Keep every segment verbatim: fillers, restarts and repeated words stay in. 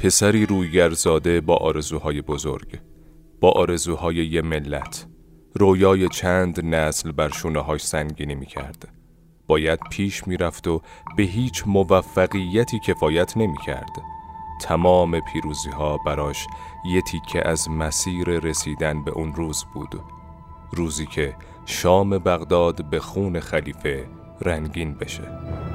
پسری رویگرزاده با آرزوهای بزرگ، با آرزوهای یه ملت، رویای چند نسل بر شونه‌هاش سنگینی می‌کرد. باید پیش می‌رفت و به هیچ موفقیتی کفایت نمی‌کرد. تمام پیروزی‌ها براش یه تیکه از مسیر رسیدن به اون روز بود، روزی که شام بغداد به خون خلیفه رنگین بشه.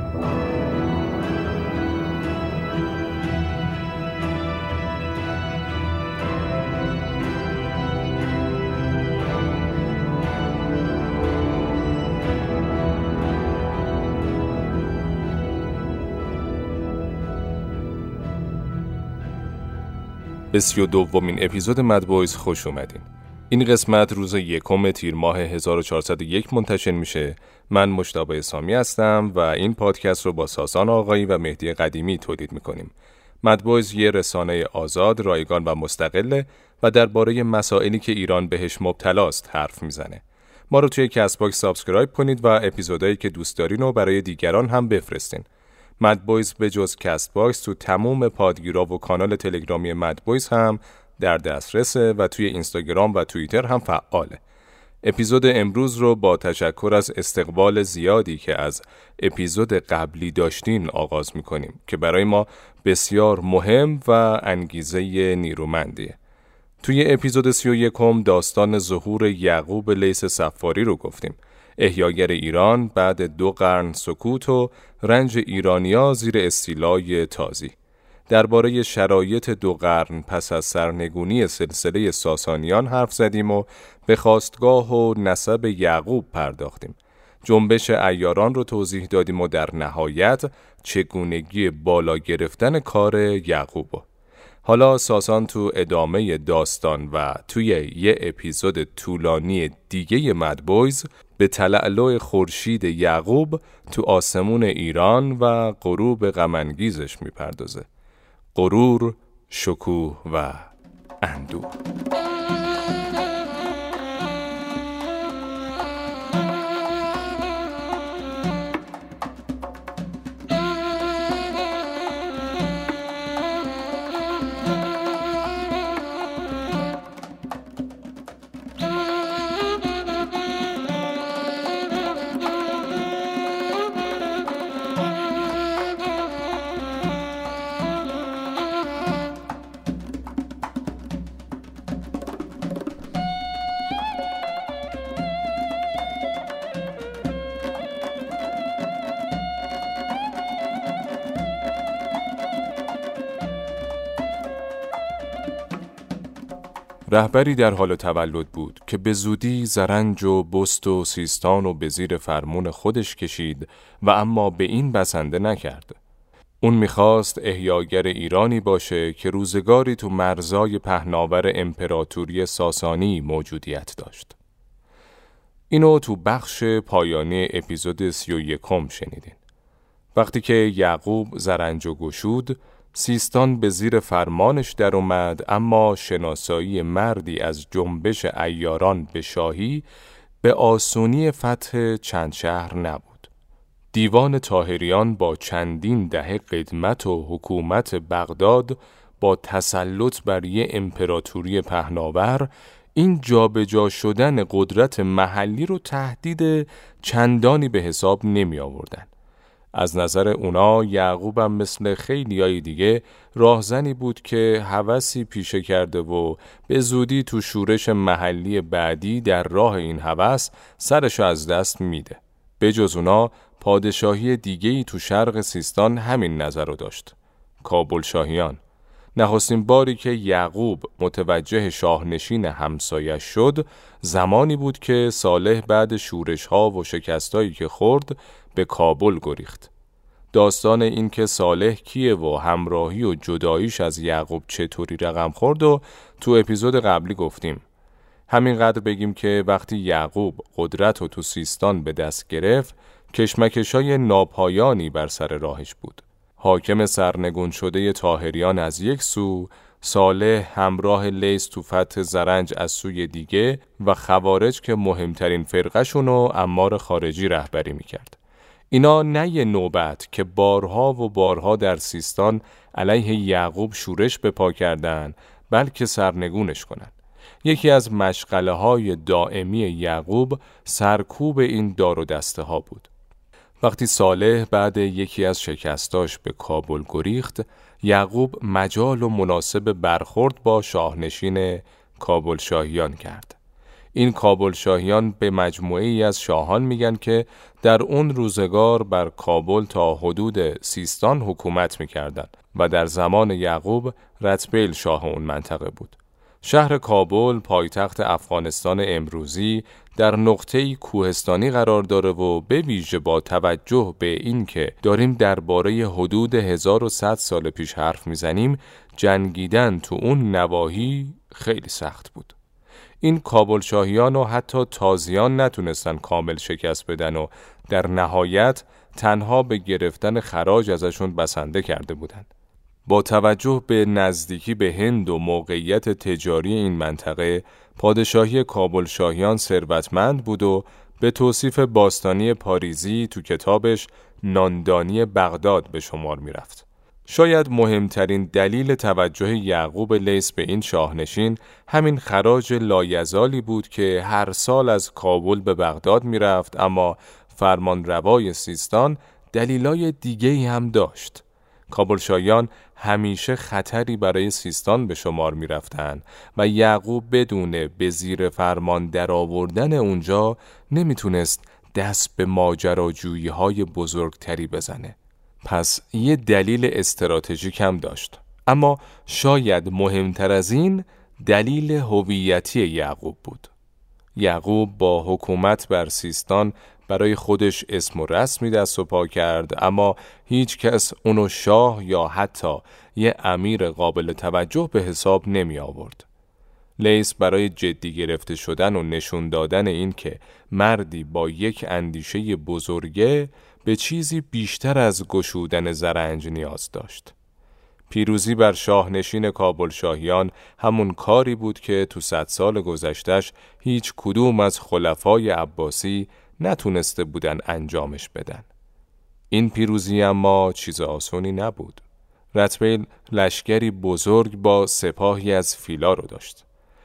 به سی و دومین اپیزود مدبویز خوش اومدین. این قسمت روز یکم تیر ماه هزار و چهارصد و یک منتشر میشه. من مجتبی سامی هستم و این پادکست رو با ساسان آقایی و مهدی قدیمی تولید میکنیم. مدبویز یه رسانه آزاد، رایگان و مستقله و درباره مسائلی که ایران بهش مبتلاست حرف میزنه. ما رو توی کست باکس سابسکرایب کنید و اپیزودایی که دوست دارین رو برای دیگران هم بفرستین. مدبویز به جز کست باکس تو تموم پادگیرا و کانال تلگرامی مدبویز هم در دسترسه و توی اینستاگرام و توییتر هم فعاله. اپیزود امروز رو با تشکر از استقبال زیادی که از اپیزود قبلی داشتین آغاز میکنیم که برای ما بسیار مهم و انگیزه نیرومندیه. توی اپیزود سی و یکم داستان ظهور یعقوب لیث صفاری رو گفتیم. احیاگر ایران بعد دو قرن سکوت و رنج ایرانیا زیر استیلای تازی. درباره شرایط دو قرن پس از سرنگونی سلسله ساسانیان حرف زدیم و به خاستگاه و نسب یعقوب پرداختیم. جنبش عیاران رو توضیح دادیم و در نهایت چگونگی بالا گرفتن کار یعقوب. حالا ساسان تو ادامه داستان و توی یه اپیزود طولانی دیگه مدبویز به تلألؤ خورشید یعقوب تو آسمون ایران و غروب غم‌انگیزش میپردازه. غرور، شکوه و اندوه. رهبری در حال تولد بود که به زودی زرنج و بست و سیستان و به زیر فرمون خودش کشید و اما به این بسنده نکرد. اون میخواست احیاگر ایرانی باشه که روزگاری تو مرزای پهناور امپراتوری ساسانی موجودیت داشت. اینو تو بخش پایانی اپیزود سی و یکم شنیدین. وقتی که یعقوب زرنج و گشود، سیستان به زیر فرمانش در اومد، اما شناسایی مردی از جنبش عیاران به شاهی به آسونی فتح چند شهر نبود. دیوان طاهریان با چندین دهه قدمت و حکومت بغداد با تسلط بر یه امپراتوری پهناور این جابجا شدن قدرت محلی رو تهدید چندانی به حساب نمی آوردن. از نظر اونا یعقوب هم مثل خیلیای دیگه راهزنی بود که هوسی پیشه کرده و به زودی تو شورش محلی بعدی در راه این هوس سرشو از دست میده. به جز اونا پادشاهی دیگه‌ای تو شرق سیستان همین نظر رو داشت. کابل شاهیان. نخستین باری که یعقوب متوجه شاهنشین همسایه شد زمانی بود که صالح بعد شورش‌ها و شکستایی که خورد به کابل گریخت. داستان این که صالح کیه و همراهی و جداییش از یعقوب چطوری رقم خورد و تو اپیزود قبلی گفتیم. همینقدر بگیم که وقتی یعقوب قدرت رو تو سیستان به دست گرفت، کشمکشای ناپایانی بر سر راهش بود. حاکم سرنگون شده طاهریان از یک سو، صالح همراه لیث تو فتح زرنج از سوی دیگه و خوارج که مهمترین فرقه‌شون رو عمار خارجی رهبری میکرد. اینا نه یه نوبت که بارها و بارها در سیستان علیه یعقوب شورش به پا کردن، بلکه سرنگونش کنن. یکی از مشغله های دائمی یعقوب سرکوب این دار و دسته ها بود. وقتی صالح بعد یکی از شکستاش به کابل گریخت، یعقوب مجال و مناسب برخورد با شاهنشین کابل شاهیان کرد. این کابل شاهیان به مجموعه‌ای از شاهان میگن که در اون روزگار بر کابل تا حدود سیستان حکومت میکردن و در زمان یعقوب رتبیل شاه اون منطقه بود. شهر کابل پایتخت افغانستان امروزی در نقطه‌ای کوهستانی قرار داره و به ویژه با توجه به این که داریم درباره حدود هزار و صد سال پیش حرف میزنیم، جنگیدن تو اون نواحی خیلی سخت بود. این کابل شاهیان و حتی تازیان نتونستن کامل شکست بدن و در نهایت تنها به گرفتن خراج ازشون بسنده کرده بودند. با توجه به نزدیکی به هند و موقعیت تجاری این منطقه، پادشاهی کابل شاهیان ثروتمند بود و به توصیف باستانی پاریزی تو کتابش ناندانی بغداد به شمار می رفت. شاید مهمترین دلیل توجه یعقوب لیث به این شاهنشین همین خراج لایزالی بود که هر سال از کابل به بغداد می رفت، اما فرمانروای سیستان دلیلای دیگه‌ای هم داشت. کابل شاهیان همیشه خطری برای سیستان به شمار می رفتن و یعقوب بدون به زیر فرمان در آوردن اونجا نمیتونست دست به ماجراجویی های بزرگتری بزنه. پس یه دلیل استراتژیک هم داشت. اما شاید مهمتر از این دلیل هویتی یعقوب بود. یعقوب با حکومت بر سیستان برای خودش اسم و رسمی دست و پا کرد، اما هیچ کس اونو شاه یا حتی یه امیر قابل توجه به حساب نمی آورد. لیث برای جدی گرفته شدن و نشون دادن این که مردی با یک اندیشه بزرگه به چیزی بیشتر از گشودن زرنج نیاز داشت. پیروزی بر شاهنشین کابل شاهیان همون کاری بود که تو صد سال گذشتش هیچ کدوم از خلفای عباسی نتونسته بودن انجامش بدن. این پیروزی اما چیز آسونی نبود. رتبیل لشکری بزرگ با سپاهی از فیلا رو داشت.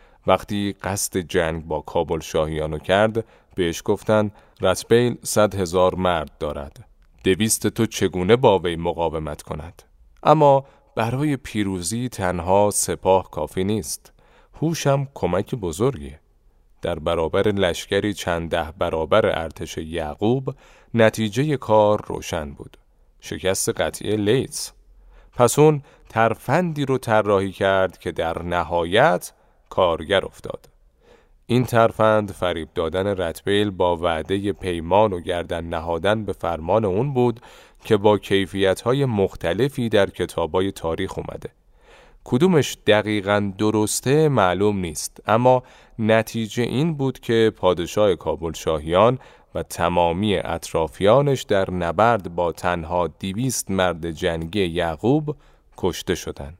وقتی قصد جنگ با کابل شاهیانو کرد، بهش گفتن رتبیل صد هزار مرد دارد. دویست تو چگونه با وی مقاومت کند؟ اما برای پیروزی تنها سپاه کافی نیست. هوش هم کمک بزرگیه. در برابر لشکری چند ده برابر ارتش یعقوب، نتیجه کار روشن بود. شکست قطعی لیث. پس اون ترفندی رو طراحی کرد که در نهایت کارگر افتاد. این ترفند فریب دادن رتبیل با وعده پیمان و گردن نهادن به فرمان اون بود که با کیفیت‌های مختلفی در کتابای تاریخ اومده. کدومش دقیقاً درسته معلوم نیست، اما نتیجه این بود که پادشاه کابل شاهیان و تمامی اطرافیانش در نبرد با تنها دویست مرد جنگی یعقوب کشته شدند.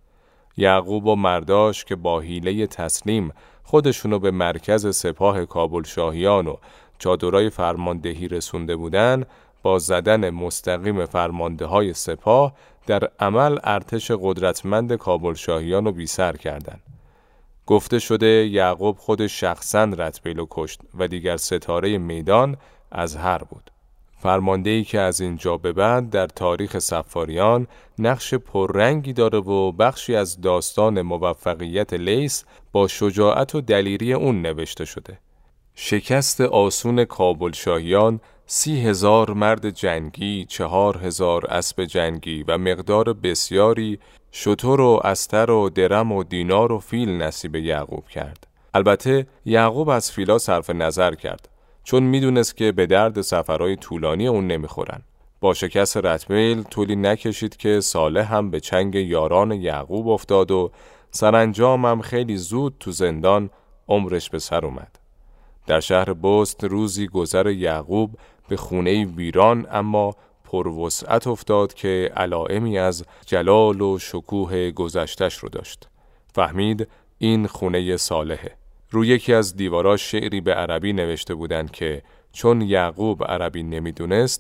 یعقوب و مرداش که با حیله تسلیم خودشونو به مرکز سپاه کابل شاهیان و چادرای فرماندهی رسونده بودن، با زدن مستقیم فرمانده های سپاه در عمل ارتش قدرتمند کابل شاهیان رو بی‌سر کردند. گفته شده یعقوب خود شخصاً رتبیل رو کشت و دیگر ستاره میدان ازهر بود. فرماندهی که از اینجا به بعد در تاریخ صفاریان نقش پررنگی داره و بخشی از داستان موفقیت لیث با شجاعت و دلیری اون نوشته شده. شکست آسون کابل شاهیان سی هزار مرد جنگی، چهار هزار اسب جنگی و مقدار بسیاری شتر و استر و درم و دینار و فیل نصیب یعقوب کرد. البته یعقوب از فیلا صرف نظر کرد، چون میدونست که به درد سفرهای طولانی اون نمیخورن. با شکست رتبیل طولی نکشید که صالح هم به چنگ یاران یعقوب افتاد و سرانجام هم خیلی زود تو زندان عمرش به سر اومد. در شهر بست روزی گذر یعقوب به خونه ویران اما پروسعت افتاد که علائمی از جلال و شکوه گذشتش رو داشت. فهمید این خونه صالحه. روی یکی از دیواراش شعری به عربی نوشته بودند که چون یعقوب عربی نمیدونست،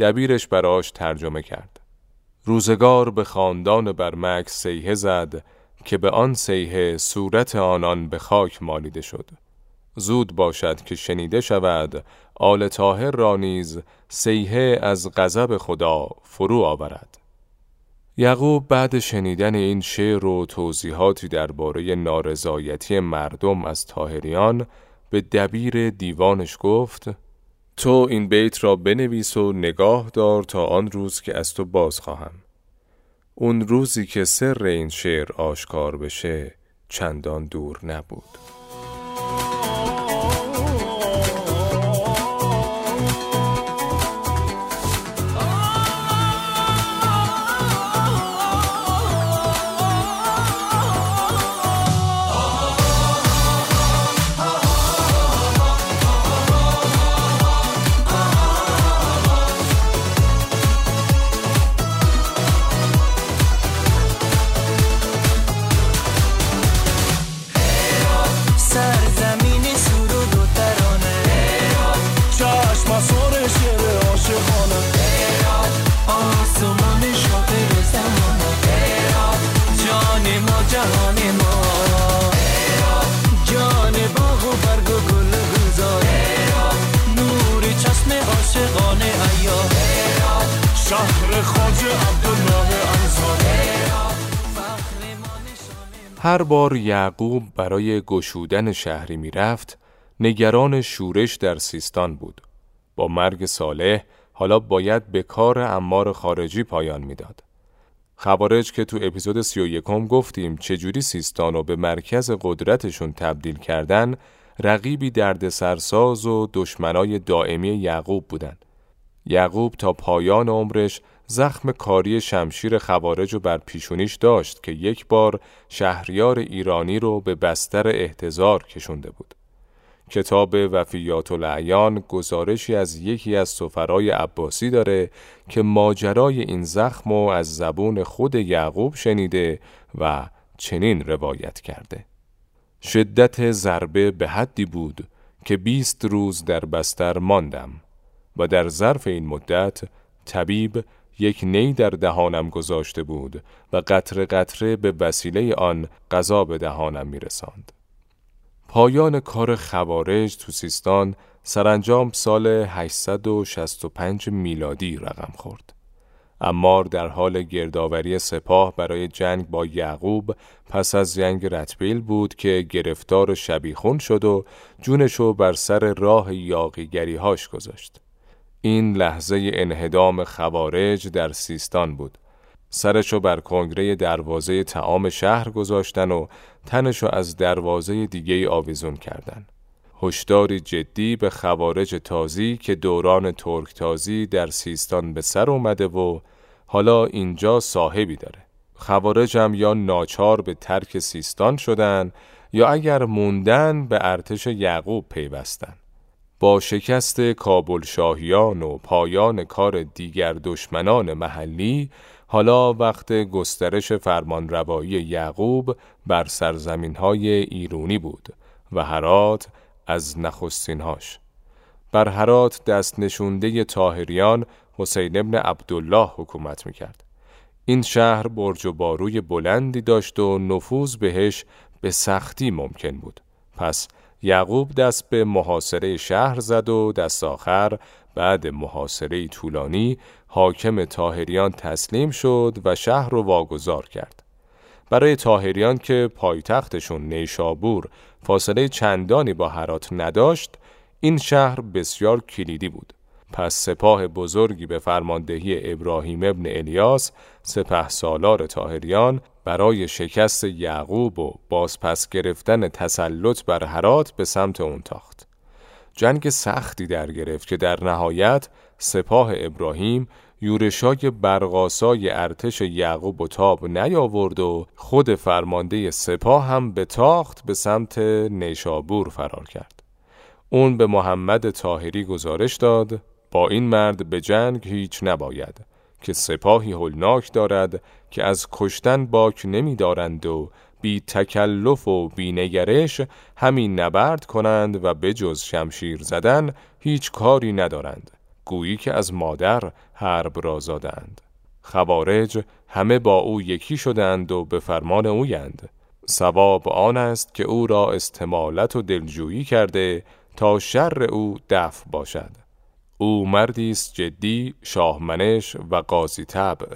دبیرش براش ترجمه کرد. روزگار به خاندان برمکس سیحه زد که به آن سیحه صورت آنان به خاک مالیده شد. زود باشد که شنیده شود آل طاهر را نیز سیحه از غضب خدا فرو آورد. یعقوب بعد شنیدن این شعر و توضیحاتی درباره نارضایتی مردم از طاهریان به دبیر دیوانش گفت: تو این بیت را بنویس و نگاه دار تا آن روز که از تو باز خواهم. اون روزی که سر این شعر آشکار بشه چندان دور نبود. هر بار یعقوب برای گشودن شهری می رفت، نگران شورش در سیستان بود. با مرگ صالح حالا باید به کار عمار خارجی پایان می داد. خوارج که تو اپیزود سی و یکم گفتیم چجوری سیستان رو به مرکز قدرتشون تبدیل کردن، رقیبی دردسرساز و دشمنای دائمی یعقوب بودن. یعقوب تا پایان عمرش زخم کاری شمشیر خوارج رو بر پیشونیش داشت که یک بار شهریار ایرانی رو به بستر احتضار کشونده بود. کتاب وفیات الاعیان گزارشی از یکی از سفرای عباسی داره که ماجرای این زخم رو از زبون خود یعقوب شنیده و چنین روایت کرده: شدت ضربه به حدی بود که بیست روز در بستر ماندم و در ظرف این مدت طبیب یک نی در دهانم گذاشته بود و قطره قطره به وسیله آن غذا به دهانم میرساند. پایان کار خوارج تو سیستان سرانجام سال هشتصد و شصت و پنج میلادی رقم خورد. عمار در حال گردآوری سپاه برای جنگ با یعقوب پس از جنگ رتبیل بود که گرفتار شبیخون شد و جونشو بر سر راه یاغیگری‌هاش گذاشت. این لحظه انهدام خوارج در سیستان بود. سرشو بر کنگره دروازه طعام شهر گذاشتن و تنشو از دروازه دیگه آویزون کردن. هشداری جدی به خوارج تازی که دوران ترک تازی در سیستان به سر اومده و حالا اینجا صاحبی داره. خوارج هم یا ناچار به ترک سیستان شدن یا اگر موندن به ارتش یعقوب پیوستن. با شکست کابل شاهیان و پایان کار دیگر دشمنان محلی، حالا وقت گسترش فرمانروایی یعقوب بر سرزمین‌های ایرانی بود و هرات از نخستین‌هاش. بر هرات دست نشونده طاهریان حسین ابن عبدالله حکومت می‌کرد. این شهر برج و باروی بلندی داشت و نفوذ بهش به سختی ممکن بود. پس یعقوب دست به محاصره شهر زد و دست آخر بعد محاصره طولانی حاکم طاهریان تسلیم شد و شهر رو واگذار کرد. برای طاهریان که پایتختشون نیشابور فاصله چندانی با هرات نداشت، این شهر بسیار کلیدی بود. پس سپاه بزرگی به فرماندهی ابراهیم ابن الیاس سپهسالار طاهریان برای شکست یعقوب و بازپس گرفتن تسلط بر هرات به سمت اون تاخت. جنگ سختی در گرفت که در نهایت سپاه ابراهیم یورشای برقاسای ارتش یعقوب و تاب نیاورد و خود فرمانده سپاه هم به تاخت به سمت نیشابور فرار کرد. اون به محمد طاهری گزارش داد: با این مرد به جنگ هیچ نباید که سپاهی هولناک دارد که از کشتن باک نمی دارند و بی تکلف و بی نگرش همین نبرد کنند و به جز شمشیر زدن هیچ کاری ندارند. گویی که از مادر حرب را زادند. خوارج همه با او یکی شدند و به فرمان اویند. ثواب آن است که او را استمالت و دلجویی کرده تا شر او دفع باشد. او مردی است جدی، شاهمنش و قاضی طبع.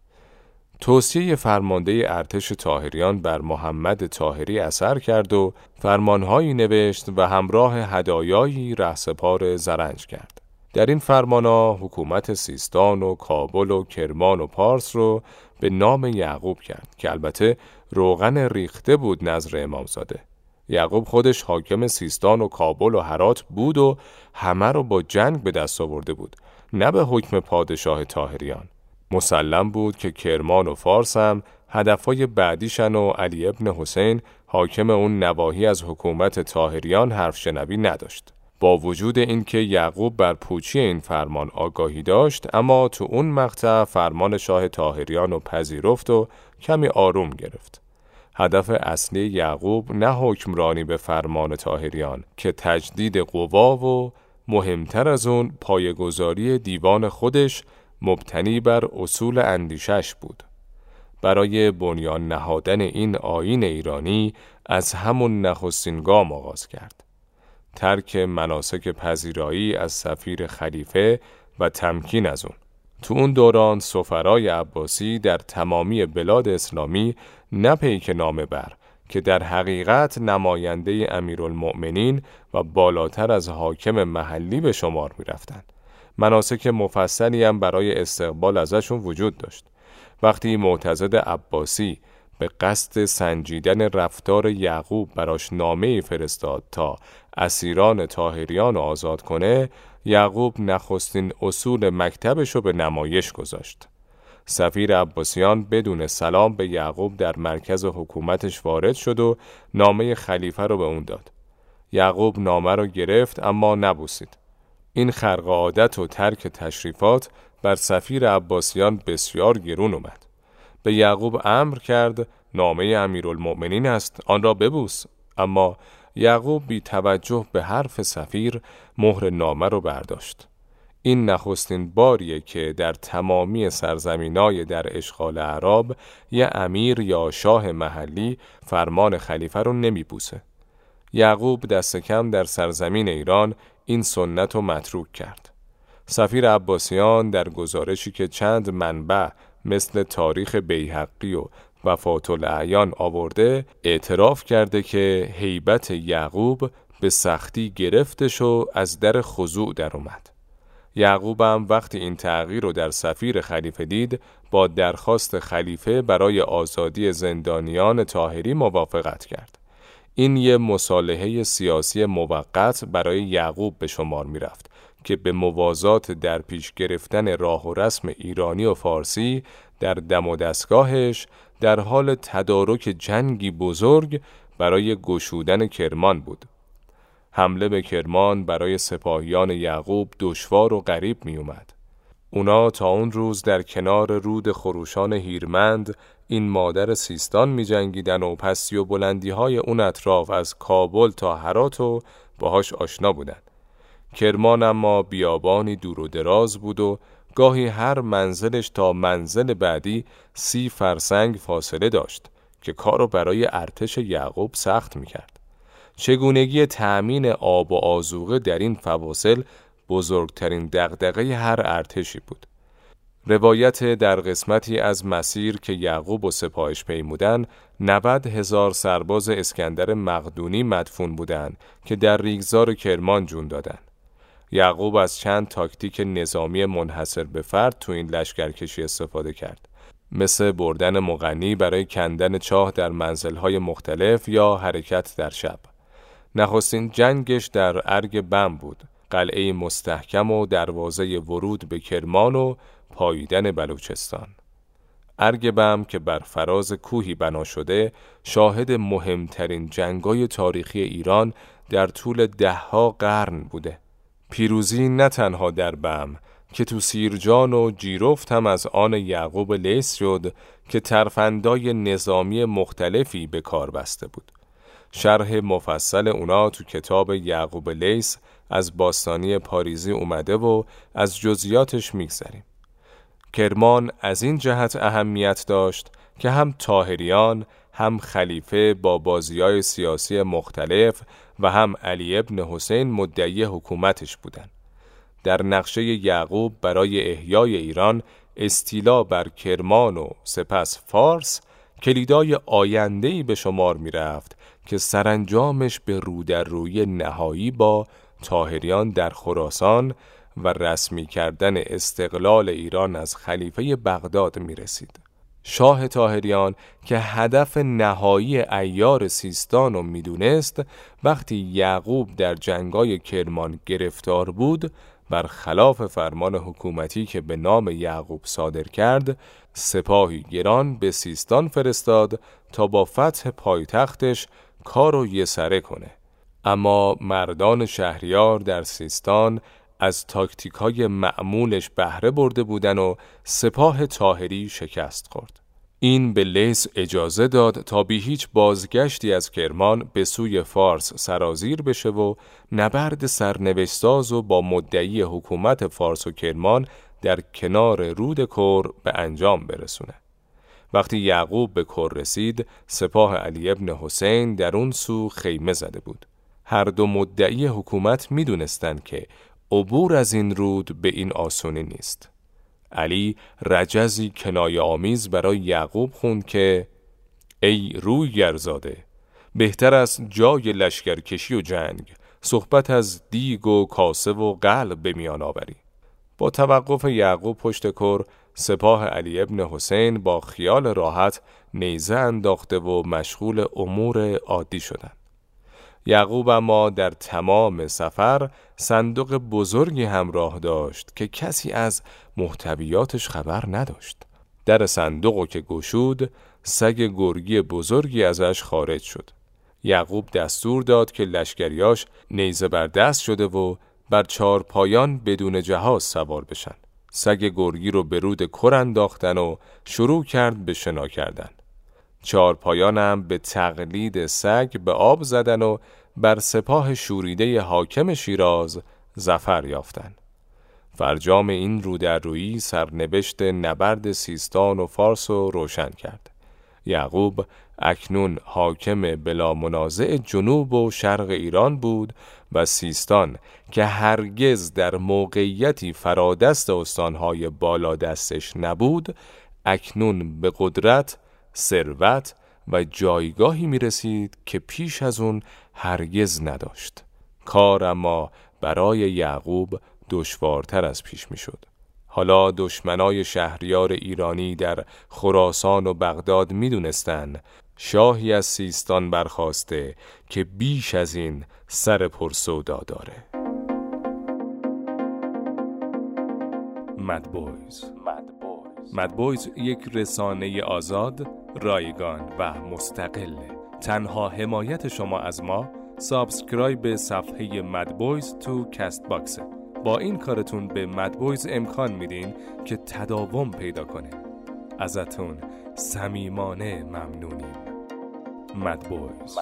توصیه فرمانده ارتش طاهریان بر محمد طاهری اثر کرد و فرمانهایی نوشت و همراه هدایایی رهسپار زرنج کرد. در این فرمانها حکومت سیستان و کابل و کرمان و پارس رو به نام یعقوب کرد که البته روغن ریخته بود نظر امامزاده. یعقوب خودش حاکم سیستان و کابل و هرات بود و همه رو با جنگ به دست آورده بود، نه به حکم پادشاه طاهریان. مسلم بود که کرمان و فارس هم هدفهای بعدیشن و علی ابن حسین حاکم اون نواحی از حکومت طاهریان حرف شنوی نداشت. با وجود اینکه یعقوب بر پوچی این فرمان آگاهی داشت، اما تو اون مقطع فرمان شاه طاهریان رو پذیرفت و کمی آروم گرفت. هدف اصلی یعقوب نه حکمرانی به فرمان طاهریان که تجدید قوا و مهمتر از اون پایه‌گذاری دیوان خودش مبتنی بر اصول اندیشش بود. برای بنیان نهادن این آیین ایرانی از همون نخستین گام آغاز کرد. ترک مناسک پذیرایی از سفیر خلیفه و تمکین از اون. تو اون دوران سفرای عباسی در تمامی بلاد اسلامی نه پیک نامه بر که در حقیقت نماینده امیرالمؤمنین و بالاتر از حاکم محلی به شمار می رفتن. مناسک مفصلی هم برای استقبال ازشون وجود داشت. وقتی معتضد عباسی به قصد سنجیدن رفتار یعقوب براش نامه‌ای فرستاد تا اسیران طاهریان آزاد کنه، یعقوب نخستین اصول مکتبشو به نمایش گذاشت. سفیر عباسیان بدون سلام به یعقوب در مرکز حکومتش وارد شد و نامه خلیفه رو به اون داد. یعقوب نامه رو گرفت اما نبوسید. این خرق عادت و ترک تشریفات بر سفیر عباسیان بسیار گرون اومد. به یعقوب امر کرد نامه امیرالمؤمنین است، آن را ببوس. اما یعقوب بی توجه به حرف سفیر مهر نامه رو برداشت. این نخستین باریه که در تمامی سرزمینای در اشغال اعراب یه امیر یا شاه محلی فرمان خلیفه رو نمی بوسه. یعقوب دست کم در سرزمین ایران این سنت رو متروک کرد. سفیر عباسیان در گزارشی که چند منبع مثل تاریخ بیهقی و وفات الاعیان آورده، اعتراف کرده که هیبت یعقوب به سختی گرفتش و از در خضوع در اومد. یعقوب هم وقتی این تغییر رو در سفیر خلیفه دید، با درخواست خلیفه برای آزادی زندانیان طاهری موافقت کرد. این یه مصالحه سیاسی موقت برای یعقوب به شمار می رفت که به موازات در پیش گرفتن راه و رسم ایرانی و فارسی در دم و دستگاهش در حال تدارک جنگی بزرگ برای گشودن کرمان بود. حمله به کرمان برای سپاهیان یعقوب دشوار و غریب می اومد. اونا تا اون روز در کنار رود خروشان هیرمند این مادر سیستان می جنگیدن و پستی و بلندی های اون اطراف از کابل تا هرات و باهاش آشنا بودن. کرمان اما بیابانی دور و دراز بود و گاهی هر منزلش تا منزل بعدی سی فرسنگ فاصله داشت که کارو برای ارتش یعقوب سخت می کرد. چگونگی تأمین آب و آذوقه در این فواصل بزرگترین دغدغه هر ارتشی بود. روایت در قسمتی از مسیر که یعقوب و سپاهش پیمودن، نود هزار سرباز اسکندر مقدونی مدفون بودند که در ریگزار کرمان جون دادن. یعقوب از چند تاکتیک نظامی منحصر به فرد تو این لشکرکشی استفاده کرد، مثل بردن مغنی برای کندن چاه در منزل‌های مختلف یا حرکت در شب. نخستین جنگش در ارگ بم بود، قلعه مستحکم و دروازه ورود به کرمان و پاییدن بلوچستان. ارگ بم که بر فراز کوهی بنا شده، شاهد مهمترین جنگای تاریخی ایران در طول دهها قرن بوده. پیروزی نه تنها در بم که تو سیرجان و جیرفت هم از آن یعقوب لیث شد که ترفندای نظامی مختلفی به کار بسته بود. شرح مفصل اونا تو کتاب یعقوب لیث از باستانی پاریزی اومده و از جزئیاتش میگذریم. کرمان از این جهت اهمیت داشت که هم طاهریان، هم خلیفه با بازی‌های سیاسی مختلف و هم علی ابن حسین مدعی حکومتش بودند. در نقشه یعقوب برای احیای ایران استیلا بر کرمان و سپس فارس کلیدای آینده‌ای به شمار می رفت که سرانجامش به رودررویی نهایی با طاهریان در خراسان و رسمی کردن استقلال ایران از خلیفه بغداد می رسید. شاه طاهریان که هدف نهایی عیار سیستان رو می دونست، وقتی یعقوب در جنگای کرمان گرفتار بود، برخلاف فرمان حکومتی که به نام یعقوب صادر کرد، سپاهی گران به سیستان فرستاد تا با فتح پایتختش کارو یسره کنه. اما مردان شهریار در سیستان از تاکتیکای معمولش بهره برده بودن و سپاه طاهری شکست خورد. این به لیث اجازه داد تا بی هیچ بازگشتی از کرمان به سوی فارس سرازیر بشه و نبرد سرنوشت‌ساز و با مدعی حکومت فارس و کرمان در کنار رود کر به انجام برسونه. وقتی یعقوب به کر رسید، سپاه علی ابن حسین در اون سو خیمه زده بود. هر دو مدعی حکومت می دونستن که عبور از این رود به این آسونی نیست. علی رجزی کنایه آمیز برای یعقوب خوند که ای روی گرزاده، بهتر از جای لشکرکشی و جنگ صحبت از دیگ و کاسه و قلب به میان آوری. با توقف یعقوب پشت کر، سپاه علی ابن حسین با خیال راحت نیزه انداخته و مشغول امور عادی شدند. یعقوب اما در تمام سفر صندوق بزرگی همراه داشت که کسی از محتویاتش خبر نداشت. در صندوق که گشود، سگ گرگی بزرگی ازش خارج شد. یعقوب دستور داد که لشکریاش نیزه بر دست شده و بر چهار پایان بدون جهاز سوار بشن. سگ گرگی رو به رود کر انداختن و شروع کرد به شنا کردن. چهار پایانم به تقلید سگ به آب زدن و بر سپاه شوریده حاکم شیراز ظفر یافتند. فرجام این رودررویی سرنوشت نبرد سیستان و فارس رو روشن کرد. یعقوب اکنون حاکم بلا منازع جنوب و شرق ایران بود و سیستان که هرگز در موقعیتی فرادست استانهای بالا دستش نبود، اکنون به قدرت، ثروت و جایگاهی می رسید که پیش از اون هرگز نداشت. کار اما برای یعقوب دشوارتر از پیش می شد. حالا دشمنای شهریار ایرانی در خراسان و بغداد می دونستن شاهی از سیستان برخاسته که بیش از این سر پرسودا داره. مدبویز مدبویز یک رسانه آزاد، رایگان و مستقله. تنها حمایت شما از ما سابسکرایب به صفحه مدبویز تو کست باکسه. با این کارتون به مدبویز امکان میدین که تداوم پیدا کنه. ازتون صمیمانه ممنونیم. مدبویز.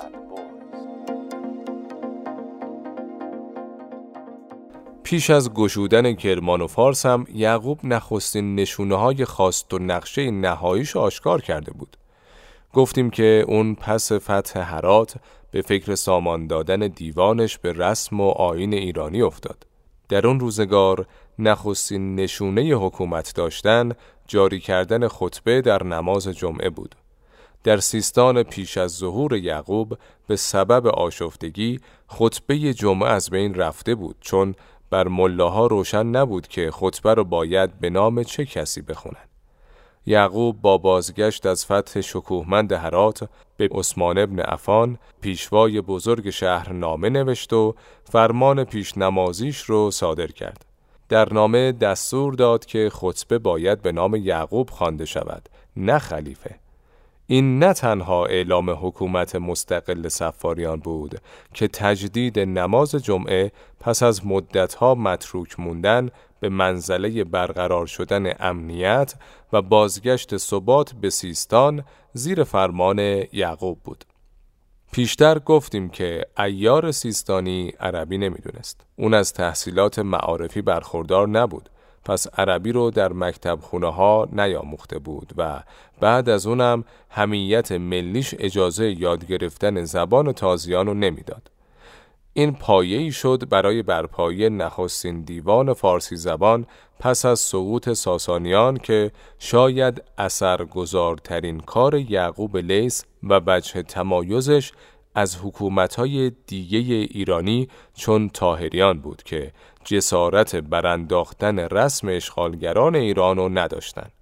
پیش از گشودن کرمان و فارس هم یعقوب نخستین نشونه‌های خواست و نقشه نهاییش آشکار کرده بود. گفتیم که اون پس فتح هرات به فکر سامان دادن دیوانش به رسم و آیین ایرانی افتاد. در اون روزگار نخستین نشونه حکومت داشتن جاری کردن خطبه در نماز جمعه بود. در سیستان پیش از ظهور یعقوب به سبب آشفتگی خطبه جمعه از بین رفته بود، چون بر ملاها روشن نبود که خطبه رو باید به نام چه کسی بخونن. یعقوب با بازگشت از فتح شکوهمند هرات به عثمان ابن عفان پیشوای بزرگ شهر نامه نوشت و فرمان پیش نمازیش رو صادر کرد. در نامه دستور داد که خطبه باید به نام یعقوب خوانده شود، نه خلیفه. این نه تنها اعلام حکومت مستقل صفاریان بود که تجدید نماز جمعه پس از مدتها متروک موندن به منزله برقرار شدن امنیت و بازگشت ثبات به سیستان زیر فرمان یعقوب بود. پیشتر گفتیم که عیار سیستانی عربی نمیدونست. اون از تحصیلات معارفی برخوردار نبود، پس عربی رو در مکتب خونه ها نیاموخته بود و بعد از اونم حمیت ملیش اجازه یاد گرفتن زبان تازیان رو نمیداد. این پایه‌ای شد برای برپایی نخستین دیوان فارسی زبان پس از سقوط ساسانیان که شاید اثرگذارترین کار یعقوب لیث و وجه تمایزش از حکومت‌های دیگه ایرانی چون طاهریان بود که جسارت برانداختن رسم اشغالگران ایران رو نداشتند.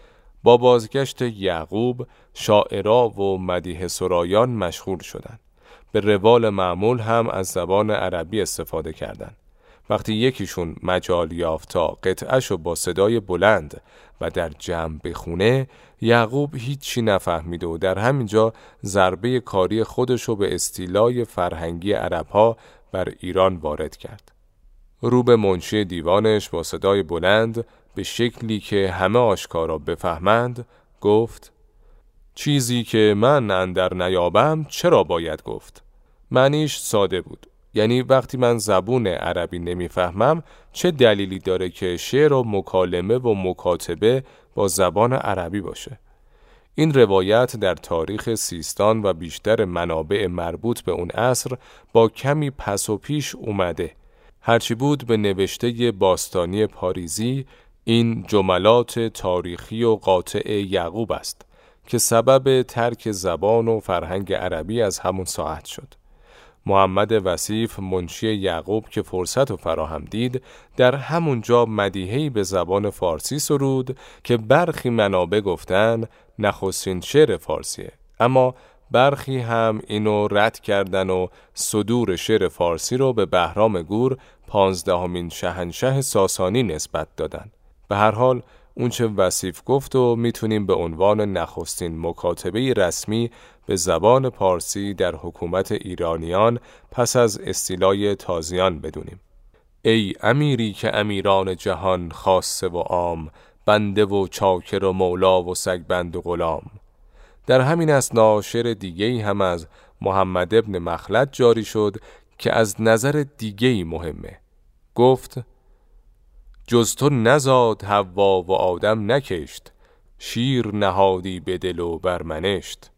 با بازگشت یعقوب شاعرا و مدیح سرایان مشغول شدند. به روال معمول هم از زبان عربی استفاده کردند. وقتی یکیشون مجال یافت تا قطعه‌شو با صدای بلند و در جمع بخونه، یعقوب هیچی نفهمید و در همینجا ضربه کاری خودشو به استیلای فرهنگی عربها بر ایران وارد کرد. رو به منشی دیوانش با صدای بلند به شکلی که همه آشکارا بفهمند گفت: چیزی که من اندر نیابم چرا باید گفت؟ معنیش ساده بود، یعنی وقتی من زبون عربی نمیفهمم چه دلیلی داره که شعر و مکالمه و مکاتبه با زبان عربی باشه؟ این روایت در تاریخ سیستان و بیشتر منابع مربوط به اون عصر با کمی پس و پیش اومده. هرچی بود به نوشته باستانی پاریزی این جملات تاریخی و قاطع یعقوب است که سبب ترک زبان و فرهنگ عربی از همون ساعت شد. محمد وصیف منشی یعقوب که فرصت و فراهم دید در همونجا مدیحه‌ای به زبان فارسی سرود که برخی منابع گفتن نخستین شعر فارسیه، اما برخی هم اینو رد کردن و صدور شعر فارسی رو به بهرام گور پانزدهمین شاهنشه ساسانی نسبت دادن. به هر حال اونچه وصیف گفت و میتونیم به عنوان نخستین مکاتبه رسمی به زبان پارسی در حکومت ایرانیان پس از استیلای تازیان بدونیم. ای امیری که امیران جهان خاصه و عام، بنده و چاکر و مولا و سگبند و غلام. در همین اثنا شعر دیگه‌ای هم از محمد ابن مخلد جاری شد که از نظر دیگه‌ای مهمه. گفت: جز تو نزاد حوا و آدم نکشت، شیر نهادی به دل و برمنشت.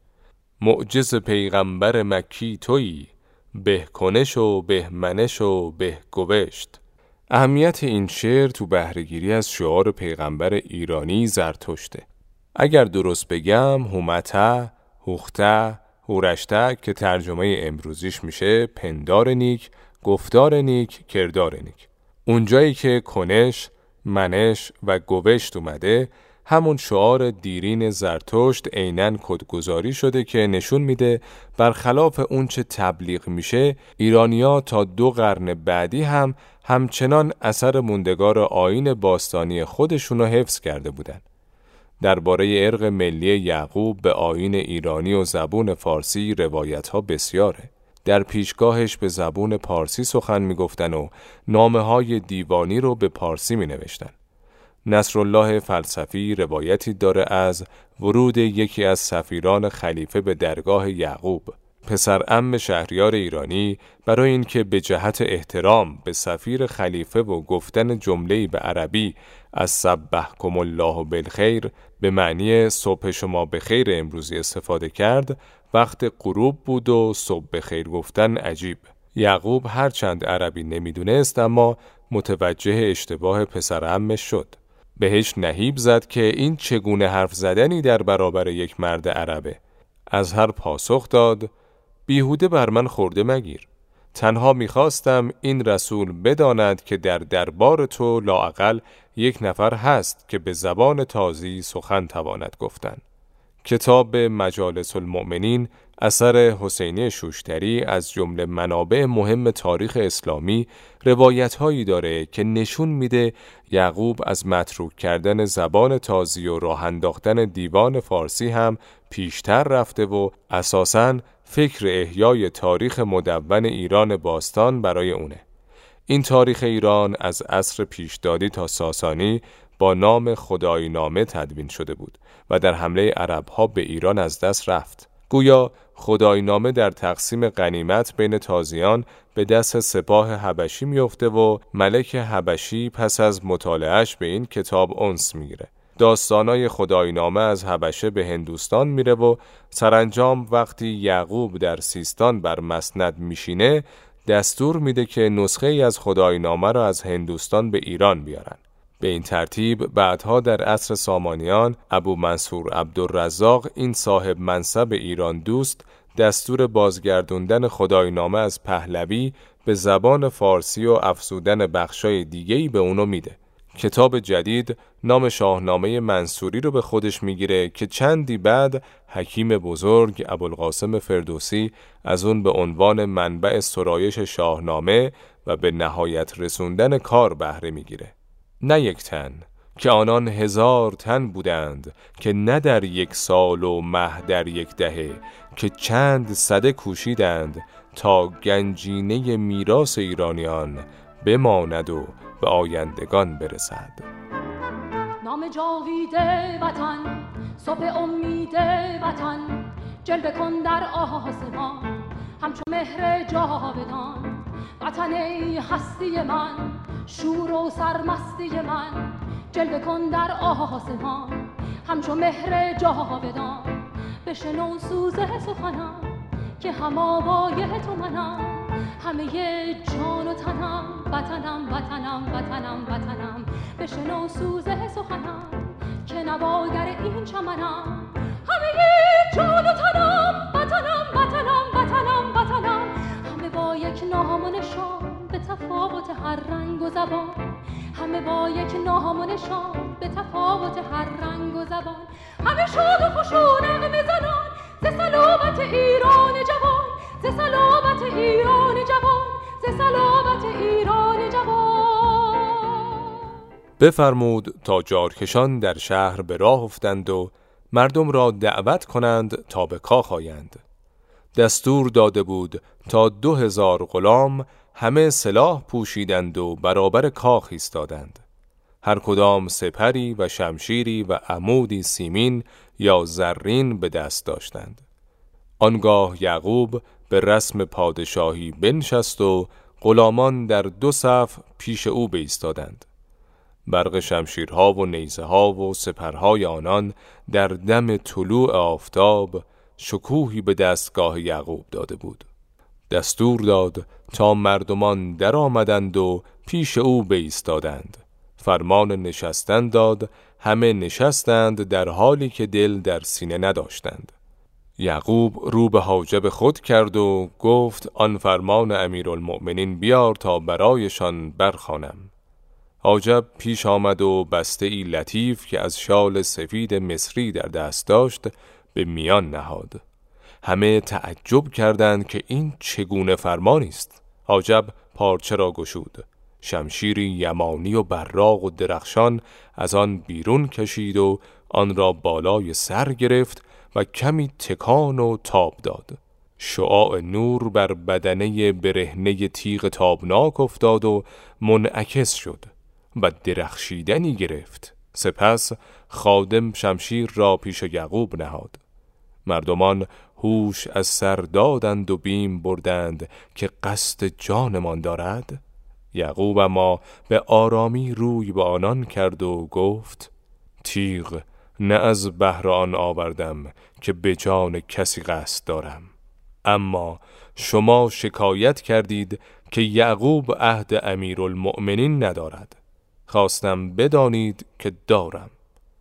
معجز پیغمبر مکی تویی، به کنش و به منش و به گوشت. اهمیت این شعر تو بهره‌گیری از شعار پیغمبر ایرانی زرتشته. اگر درست بگم هومته، هوخته، هورشته که ترجمه امروزیش میشه پندار نیک، گفتار نیک، کردار نیک. اونجایی که کنش، منش و گوشت اومده همون شعار دیرین زرتشت عیناً کدگذاری شده که نشون میده برخلاف اون چه تبلیغ میشه ایرانیا تا دو قرن بعدی هم همچنان اثر موندگار آیین باستانی خودشونو حفظ کرده بودن. درباره ارق ملی یعقوب به آیین ایرانی و زبون فارسی روایت ها بسیاره. در پیشگاهش به زبون پارسی سخن میگفتن و نامه های دیوانی رو به پارسی می نوشتن. نصرالله فلسفی روایتی داره از ورود یکی از سفیران خلیفه به درگاه یعقوب. پسر عم شهریار ایرانی برای اینکه به جهت احترام به سفیر خلیفه و گفتن جمله‌ای به عربی از سبحکم الله بالخیر به معنی صبح شما بخیر امروزی استفاده کرد، وقت غروب بود و صبح بخیر گفتن عجیب. یعقوب هرچند عربی نمیدونست اما متوجه اشتباه پسر عمش شد. بهش نهیب زد که این چگونه حرف زدنی در برابر یک مرد عربه. از هر پاسخ داد: بیهوده بر من خورده مگیر. تنها میخواستم این رسول بداند که در دربار تو لااقل یک نفر هست که به زبان تازی سخن تواند گفتن. کتاب مجالس المؤمنین اثر حسینی شوشتری از جمله منابع مهم تاریخ اسلامی روایت‌هایی داره که نشون میده یعقوب از متروک کردن زبان تازی و راه انداختن دیوان فارسی هم پیشتر رفته و اساساً فکر احیای تاریخ مدون ایران باستان برای اونه. این تاریخ ایران از عصر پیشدادی تا ساسانی با نام خدایی نامه تدوین شده بود و در حمله عرب‌ها به ایران از دست رفت. گویا خدایینامه در تقسیم غنیمت بین تازیان به دست سپاه حبشی میفته و ملک حبشی پس از مطالعهش به این کتاب انس میگیره. داستانای خدایینامه از حبشه به هندوستان میره و سرانجام وقتی یعقوب در سیستان بر مسند میشینه دستور میده که نسخه ای از خدایینامه را از هندوستان به ایران بیارن. به این ترتیب بعدها در عصر سامانیان ابو منصور عبدالرزاق این صاحب منصب ایران دوست دستور بازگردوندن خدایینامه از پهلوی به زبان فارسی و افزودن بخشای دیگه‌ای به اونو میده. کتاب جدید نام شاهنامه منصوری رو به خودش میگیره که چندی بعد حکیم بزرگ ابوالقاسم فردوسی از اون به عنوان منبع سرایش شاهنامه و به نهایت رسوندن کار بهره میگیره. نه یک تن که آنان هزار تن بودند که نه در یک سال و مه در یک دهه که چند سده کوشیدند تا گنجینه میراث ایرانیان بماند و به آیندگان برسد. نام جاویده وطن، صبح امید وطن، جلوه کن در آسمان همچون مهر جاودان. وطن ای هستی من، شور و سرمستی من، جلوه کن در آسمان همچون مهر جاودان. بشنو سوز سخنم که هم آوای تو منم، همه جان و تنم وطنم وطنم وطنم وطنم. بشنو سوز سخنم که نواگر این چمنم، همه جان و تنم وطنم وطنم وطنم وطنم. همه با یک نام و نشان به تفاوت هر رنگ و زبان، همه با یک نام و نشان به تفاوت هر رنگ و زبان. همه شاد و خوش و نغمه زنان ز صلابت ایران جوان، ز صلابت ایران جوان، ز صلابت ایران جوان. بفرمود تا جارکشان در شهر به راه افتند و مردم را دعوت کنند تا به کاخ آیند. دستور داده بود تا دو هزار غلام همه سلاح پوشیدند و برابر کاخ ایستادند. هر کدام سپری و شمشیری و عمودی سیمین یا زرین به دست داشتند. آنگاه یعقوب به رسم پادشاهی بنشست و غلامان در دو صف پیش او بایستادند. برق شمشیرها و نیزه‌ها و سپرهای آنان در دم طلوع آفتاب شکوهی به دستگاه یعقوب داده بود. دستور داد تا مردمان در آمدند و پیش او بایستادند. فرمان نشستن داد، همه نشستند در حالی که دل در سینه نداشتند. یعقوب رو به حاجب خود کرد و گفت آن فرمان امیرالمؤمنین بیار تا برایشان برخوانم. حاجب پیش آمد و بسته ای لطیف که از شال سفید مصری در دست داشت به میان نهاد. همه تعجب کردند که این چگونه فرمانی است. حاجب پارچه را گشود، شمشیری یمانی و براق و درخشان از آن بیرون کشید و آن را بالای سر گرفت و کمی تکان و تاب داد. شعاع نور بر بدنه برهنه تیغ تابناک افتاد و منعکس شد و درخشیدنی گرفت. سپس خادم شمشیر را پیش یعقوب نهاد. مردمان هوش از سر دادند و بیم بردند که قصد جانمان دارد. یعقوب اما به آرامی روی به آنان کرد و گفت تیغ نه از بهر آن آوردم که به جان کسی قصد دارم، اما شما شکایت کردید که یعقوب عهد امیرالمؤمنین ندارد. خواستم بدانید که دارم.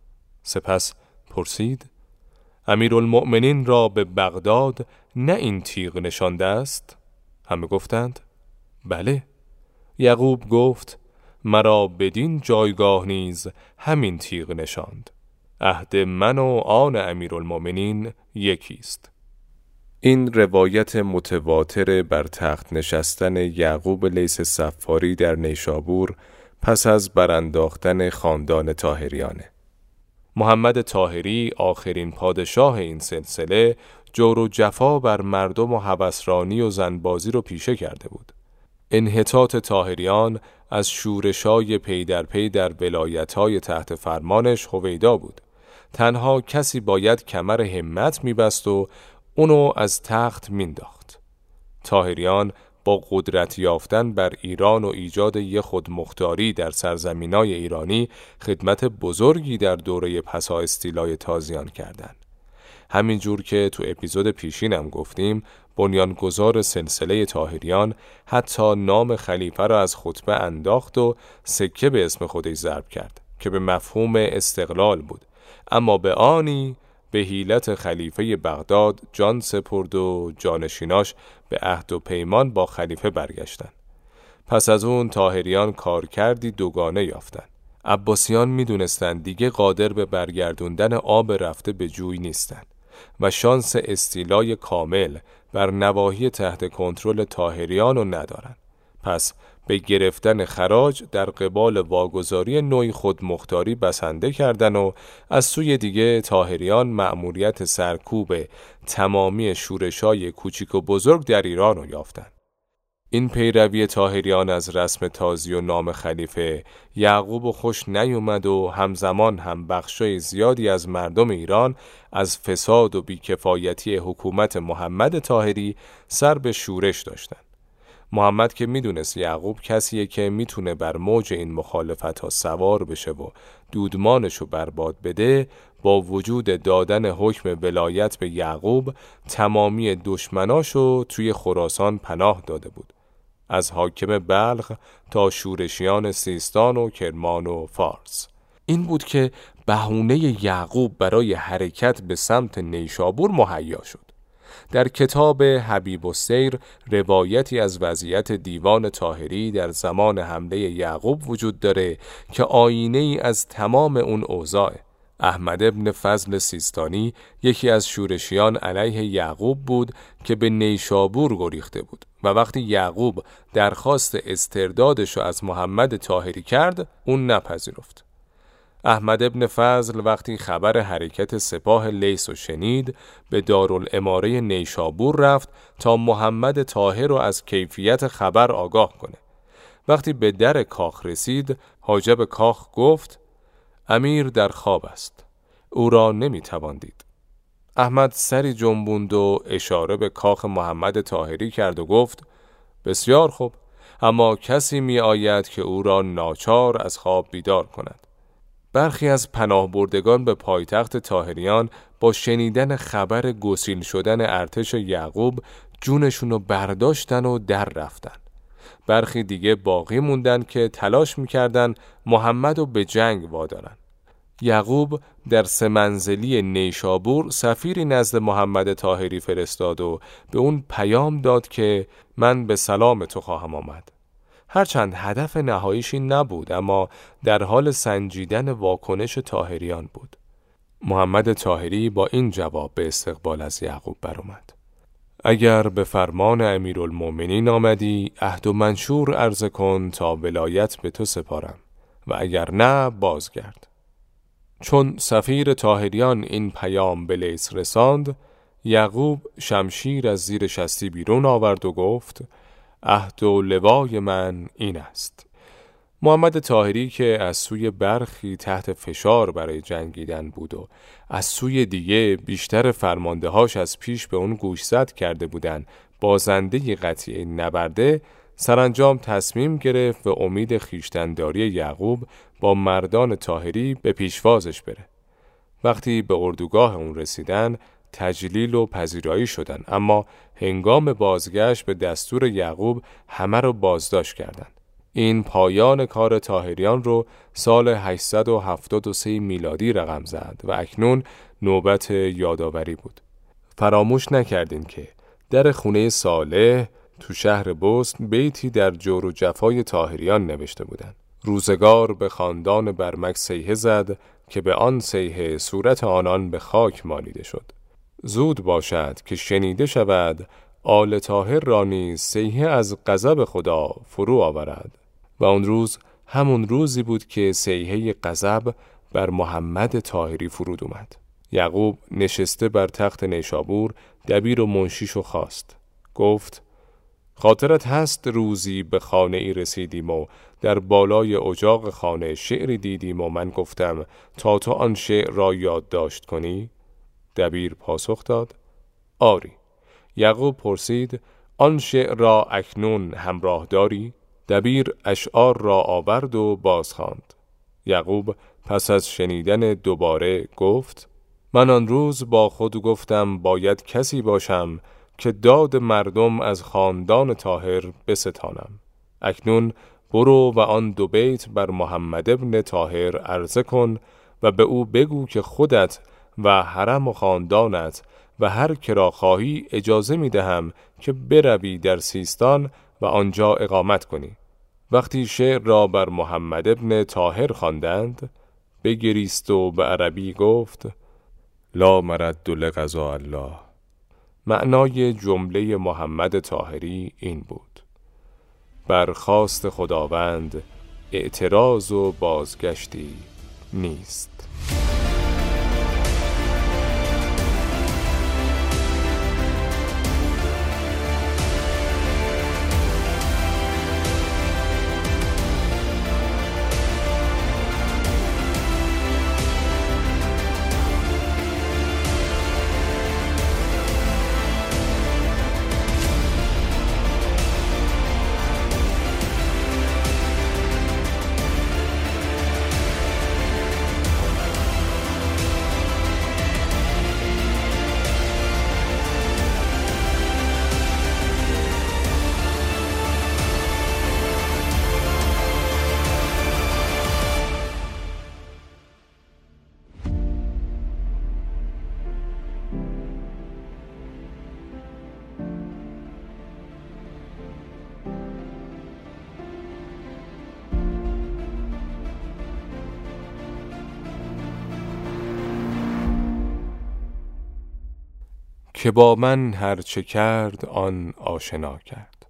سپس پرسید امیرالمؤمنین را به بغداد نه این تیغ نشانده است؟ همه گفتند بله. یعقوب گفت مرا بدین جایگاه نیز همین تیغ نشاند. عهد من و آن امیرالمؤمنین یکی است. این روایت متواتر بر تخت نشستن یعقوب لیث صفاری در نیشابور پس از برانداختن خاندان طاهریانه. محمد طاهری آخرین پادشاه این سلسله جور و جفا بر مردم و هوسرانی و زنبازی رو پیشه کرده بود. انحطاط طاهریان از شورشای پی در پی در ولایت‌های تحت فرمانش هویدا بود. تنها کسی باید کمر همت می‌بست و اونو از تخت مینداخت. طاهریان با قدرت یافتن بر ایران و ایجاد یه خودمختاری در سرزمینای ایرانی خدمت بزرگی در دوره پسا استیلای تازیان کردند. همینجور که تو اپیزود پیشینم گفتیم، بنیانگذار سلسله طاهریان حتی نام خلیفه را از خطبه انداخت و سکه به اسم خودش ضرب کرد که به مفهوم استقلال بود، اما به آنی به حیلت خلیفه بغداد جان سپرد و جانشیناش به عهد و پیمان با خلیفه برگشتند. پس از اون طاهریان کارکردی دوگانه یافتند. عباسیان میدونستند دیگه قادر به برگردوندن آب رفته به جوی نیستند و شانس استیلای کامل بر نواحی تحت کنترل طاهریان رو ندارن. پس به گرفتن خراج در قبال واگذاری نوعی خودمختاری بسنده کردن و از سوی دیگه طاهریان مأموریت سرکوب تمامی شورش‌های کوچیک و بزرگ در ایران رو یافتن. این پیروی طاهریان از رسم تازی و نام خلیفه یعقوب خوش نیومد و همزمان هم بخشای زیادی از مردم ایران از فساد و بیکفایتی حکومت محمد طاهری سر به شورش داشتن. محمد که میدونست یعقوب کسیه که میتونه بر موج این مخالفت ها سوار بشه و دودمانشو برباد بده، با وجود دادن حکم ولایت به یعقوب تمامی دشمناشو توی خراسان پناه داده بود، از حاکم بلخ تا شورشیان سیستان و کرمان و فارس. این بود که بهونه یعقوب برای حرکت به سمت نیشابور مهیا شد. در کتاب حبیب السیر روایتی از وضعیت دیوان طاهری در زمان حمله یعقوب وجود داره که آینه ای از تمام اون اوضاع. احمد ابن فضل سیستانی یکی از شورشیان علیه یعقوب بود که به نیشابور گریخته بود و وقتی یعقوب درخواست استردادش رو از محمد طاهری کرد، اون نپذیرفت. احمد ابن فضل وقتی خبر حرکت سپاه لیث رو شنید، به دارالاماره نیشابور رفت تا محمد طاهر رو از کیفیت خبر آگاه کنه. وقتی به در کاخ رسید، حاجب کاخ گفت: امیر در خواب است، او را نمیتوان دید. احمد سری جنبوند و اشاره به کاخ محمد طاهری کرد و گفت: بسیار خوب، اما کسی می آید که او را ناچار از خواب بیدار کند. برخی از پناه بردگان به پایتخت طاهریان با شنیدن خبر گسیل شدن ارتش یعقوب جونشون رو برداشتن و در رفتن. برخی دیگه باقی موندن که تلاش میکردن محمد رو به جنگ وادارن. یعقوب در سه منزلی نیشابور سفیری نزد محمد طاهری فرستاد و به اون پیام داد که من به سلام تو خواهم آمد. هرچند هدف نهاییش این نبود، اما در حال سنجیدن واکنش طاهریان بود. محمد طاهری با این جواب به استقبال از یعقوب برآمد: اگر به فرمان امیرالمومنین آمدی، عهد و منشور عرض کن تا ولایت به تو سپارم، و اگر نه بازگرد. چون سفیر طاهریان این پیام به لیث رساند، یعقوب شمشیر از زیر شستی بیرون آورد و گفت: عهد و لوای من این است. محمد طاهری که از سوی برخی تحت فشار برای جنگیدن بود و از سوی دیگه بیشتر فرماندهاش از پیش به اون گوشزد کرده بودن بازنده قطعی نبرده، سرانجام تصمیم گرفت و امید خویشتنداری یعقوب با مردان طاهری به پیشوازش بره. وقتی به اردوگاه اون رسیدن تجلیل و پذیرایی شدن، اما هنگام بازگشت به دستور یعقوب همه رو بازداشت کردند. این پایان کار طاهریان رو سال هشتصد و هفتاد و سه میلادی رقم زد و اکنون نوبت یادآوری بود. فراموش نکردین که در خونه صالح تو شهر بست بیتی در جور و جفای طاهریان نوشته بودند: روزگار به خاندان برمک سیحه زد که به آن سیحه صورت آنان به خاک مالیده شد. زود باشد که شنیده شود آل طاهر را نیز سیحه از غضب خدا فرو آورد. و اون روز همون روزی بود که سیحه غضب بر محمد طاهری فرود اومد. یعقوب نشسته بر تخت نیشابور دبیر و منشیشو خواست. گفت: خاطرت هست روزی به خانه ای رسیدیم و در بالای اجاق خانه شعری دیدیم و من گفتم تا تو آن شعر را یادداشت کنی؟ دبیر پاسخ داد: آری. یعقوب پرسید: آن شعر را اکنون همراه داری؟ دبیر اشعار را آورد و بازخواند. یعقوب پس از شنیدن دوباره گفت: من آن روز با خود گفتم باید کسی باشم که داد مردم از خاندان طاهر بستانم. اکنون برو و آن دو بیت بر محمد ابن طاهر عرضه کن و به او بگو که خودت و حرم و خاندانت و هر که را خواهی اجازه می دهم که بروی در سیستان و آنجا اقامت کنی. وقتی شعر را بر محمد ابن طاهر خواندند، بگریست و به عربی گفت: لا مرد لقضاء الله. معنای جمله محمد طاهری این بود: بر خواست خداوند اعتراض و بازگشتی نیست. که با من هرچه کرد آن آشنا کرد.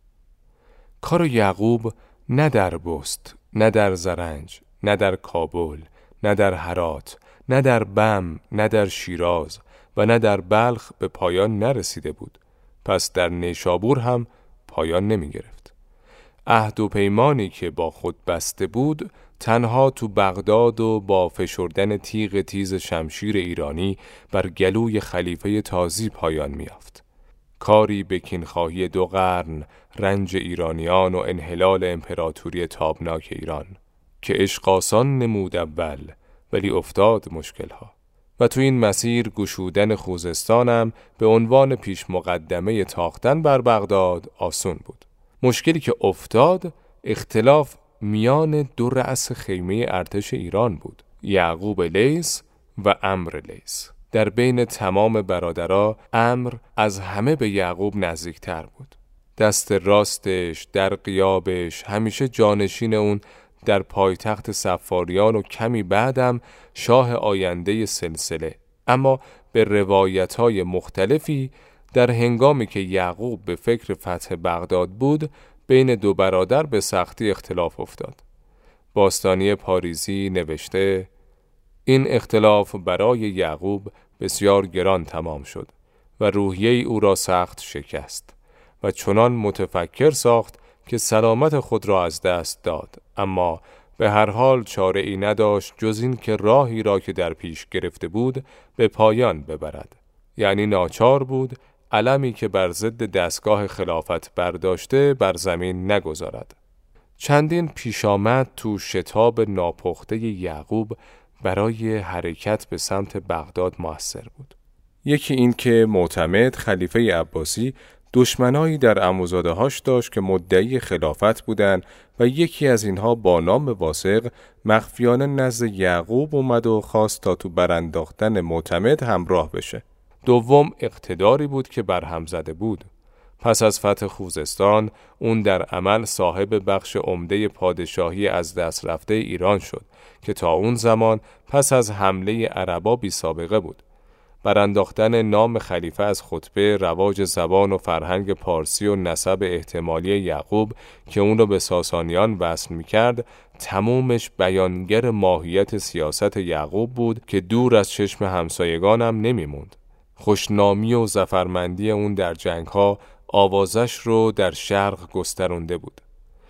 کار یعقوب نه در بست، نه در زرنج، نه در کابل، نه در هرات، نه در بم، نه در شیراز و نه در بلخ به پایان نرسیده بود. پس در نیشابور هم پایان نمی گرفت. عهد و پیمانی که با خود بسته بود تنها تو بغداد و با فشردن تیغ تیز شمشیر ایرانی بر گلوی خلیفه تازی پایان می‌یافت. کاری به کینخواهی دو قرن، رنج ایرانیان و انحلال امپراتوری تابناک ایران که عشق آسان نمود اول ولی افتاد مشکل‌ها. و تو این مسیر گشودن خوزستانم به عنوان پیش مقدمه تاختن بر بغداد آسون بود. مشکلی که افتاد اختلاف میان دو رأس خیمه ارتش ایران بود، یعقوب لیث و عمرو لیث. در بین تمام برادرها عمرو از همه به یعقوب نزدیکتر بود. دست راستش در غیابش همیشه جانشین اون در پایتخت صفاریان و کمی بعدم شاه آینده سلسله. اما به روایت‌های مختلفی در هنگامی که یعقوب به فکر فتح بغداد بود بین دو برادر به سختی اختلاف افتاد. باستانی پاریزی نوشته: این اختلاف برای یعقوب بسیار گران تمام شد و روحیه او را سخت شکست و چنان متفکر ساخت که سلامت خود را از دست داد، اما به هر حال چاره ای نداشت جز این که راهی را که در پیش گرفته بود به پایان ببرد. یعنی ناچار بود علمی که بر ضد دستگاه خلافت برداشته بر زمین نگذارد. چندین پیش آمد تو شتاب ناپخته یعقوب برای حرکت به سمت بغداد موثر بود. یکی این که معتمد خلیفه عباسی دشمنایی در عموزاده‌هاش داشت که مدعی خلافت بودند و یکی از اینها با نام واسق مخفیانه نزد یعقوب اومد و خواست تا تو برانداختن معتمد همراه بشه. دوم اقتداری بود که برهم زده بود. پس از فتح خوزستان اون در عمل صاحب بخش عمده پادشاهی از دست رفته ایران شد که تا اون زمان پس از حمله عربا بی سابقه بود. برانداختن نام خلیفه از خطبه رواج زبان و فرهنگ پارسی و نسب احتمالی یعقوب که اون رو به ساسانیان وصل می‌کرد تمومش بیانگر ماهیت سیاست یعقوب بود که دور از چشم همسایگانم نمی‌موند. خوشنامی و ظفرمندی اون در جنگ‌ها آوازش رو در شرق گسترونده بود.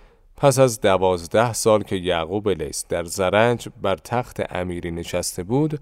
پس از دوازده سال که یعقوب لیث در زرنج بر تخت امیری نشسته بود،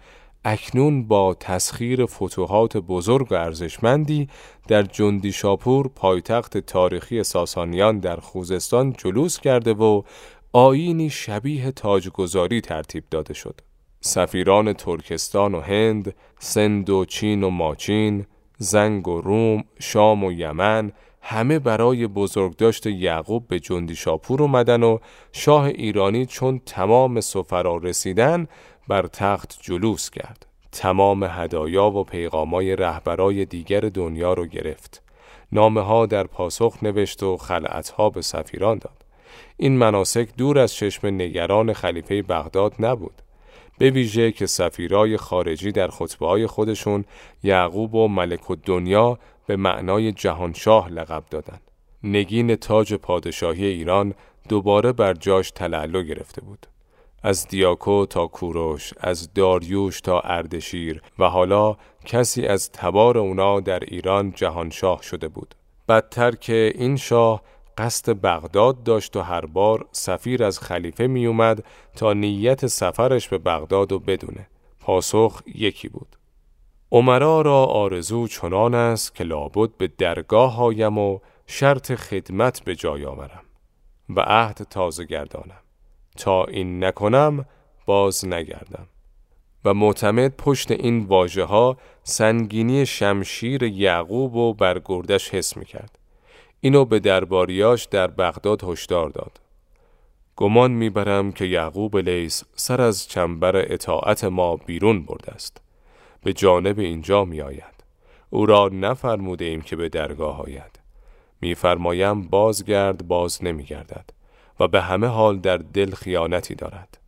اکنون با تسخیر فتوحات بزرگ و ارزشمندی در جندیشاپور پایتخت تاریخی ساسانیان در خوزستان جلوس کرده و آیینی شبیه تاجگذاری ترتیب داده شد. سفیران ترکستان و هند، سند و چین و ماچین، زنگ و روم، شام و یمن همه برای بزرگداشت یعقوب به جندیشاپور اومدن و شاه ایرانی چون تمام سفرا رسیدن بر تخت جلوس کرد. تمام هدایا و پیغامای رهبرای دیگر دنیا رو گرفت. نامه ها در پاسخ نوشت و خلعتها به سفیران داد. این مناسک دور از چشم نگران خلیفه بغداد نبود. به ویژه که سفیرای خارجی در خطبه‌های خودشون یعقوب و ملک الدنیا به معنای جهانشاه لقب دادن. نگین تاج پادشاهی ایران دوباره بر جاش تلالو گرفته بود. از دیاکو تا کوروش، از داریوش تا اردشیر و حالا کسی از تبار اونا در ایران جهانشاه شده بود. بدتر که این شاه قصد بغداد داشت و هر بار سفیر از خلیفه می اومد تا نیت سفرش به بغداد رو بدونه. پاسخ یکی بود: امرا را آرزو چنان است که لابد به درگاه آیم و شرط خدمت به جای آورم و عهد تازه گردانم. تا این نکنم باز نگردم. و معتمد پشت این واژه ها سنگینی شمشیر یعقوب و بر گردش حس می کرد. اینو به درباریاش در بغداد هشدار داد: گمان میبرم که یعقوب لیث سر از چنبر اطاعت ما بیرون برده است. به جانب اینجا می آید. او را نفرموده ایم که به درگاه آید. میفرمایم بازگرد، باز نمی گردد و به همه حال در دل خیانتی دارد.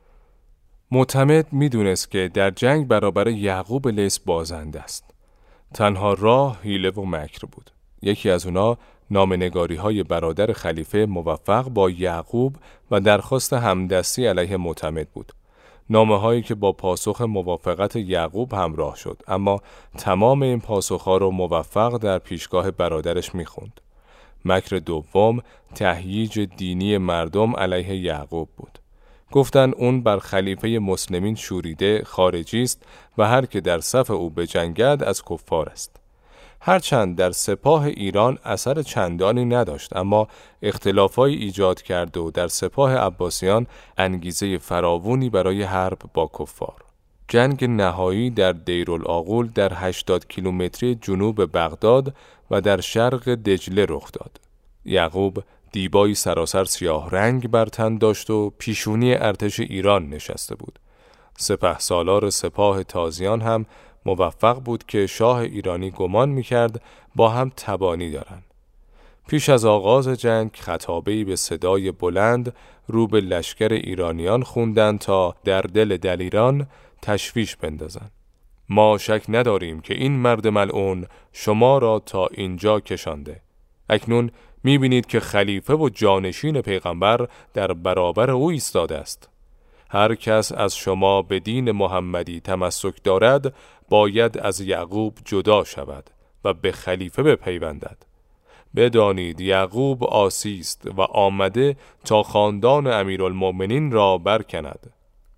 معتمد میدونست که در جنگ برابر یعقوب لیث بازنده است. تنها راه حیله و مکر بود. یکی از اونا نامه‌نگاری های برادر خلیفه موفق با یعقوب و درخواست همدستی علیه معتمد بود. نامه هایی که با پاسخ موافقت یعقوب همراه شد، اما تمام این پاسخ ها رو موفق در پیشگاه برادرش میخوند. مکر دوم تهییج دینی مردم علیه یعقوب بود. گفتن اون بر خلیفه مسلمین شوریده، خارجی است و هر که در صف او بجنگد از کفار است. هرچند در سپاه ایران اثر چندانی نداشت، اما اختلافای ایجاد کرد و در سپاه عباسیان انگیزه فراوانی برای حرب با کفار. جنگ نهایی در دیرالعاقول در هشتاد کیلومتری جنوب بغداد و در شرق دجله رخ داد. یعقوب دیبایی سراسر سیاه رنگ بر تن داشت و پیشونی ارتش ایران نشسته بود. سپهسالار سپاه تازیان هم موفق بود که شاه ایرانی گمان می‌کرد با هم تبانی دارند. پیش از آغاز جنگ خطابه‌ای به صدای بلند رو به لشکر ایرانیان خوندند تا در دل دلیران تشویش بندازند. ما شک نداریم که این مرد ملعون شما را تا اینجا کشانده. اکنون می‌بینید که خلیفه و جانشین پیغمبر در برابر او ایستاده است. هر کس از شما به دین محمدی تمسک دارد باید از یعقوب جدا شود و به خلیفه بپیوندد. بدانید یعقوب عاصی است و آمده تا خاندان امیرالمؤمنین را برکند.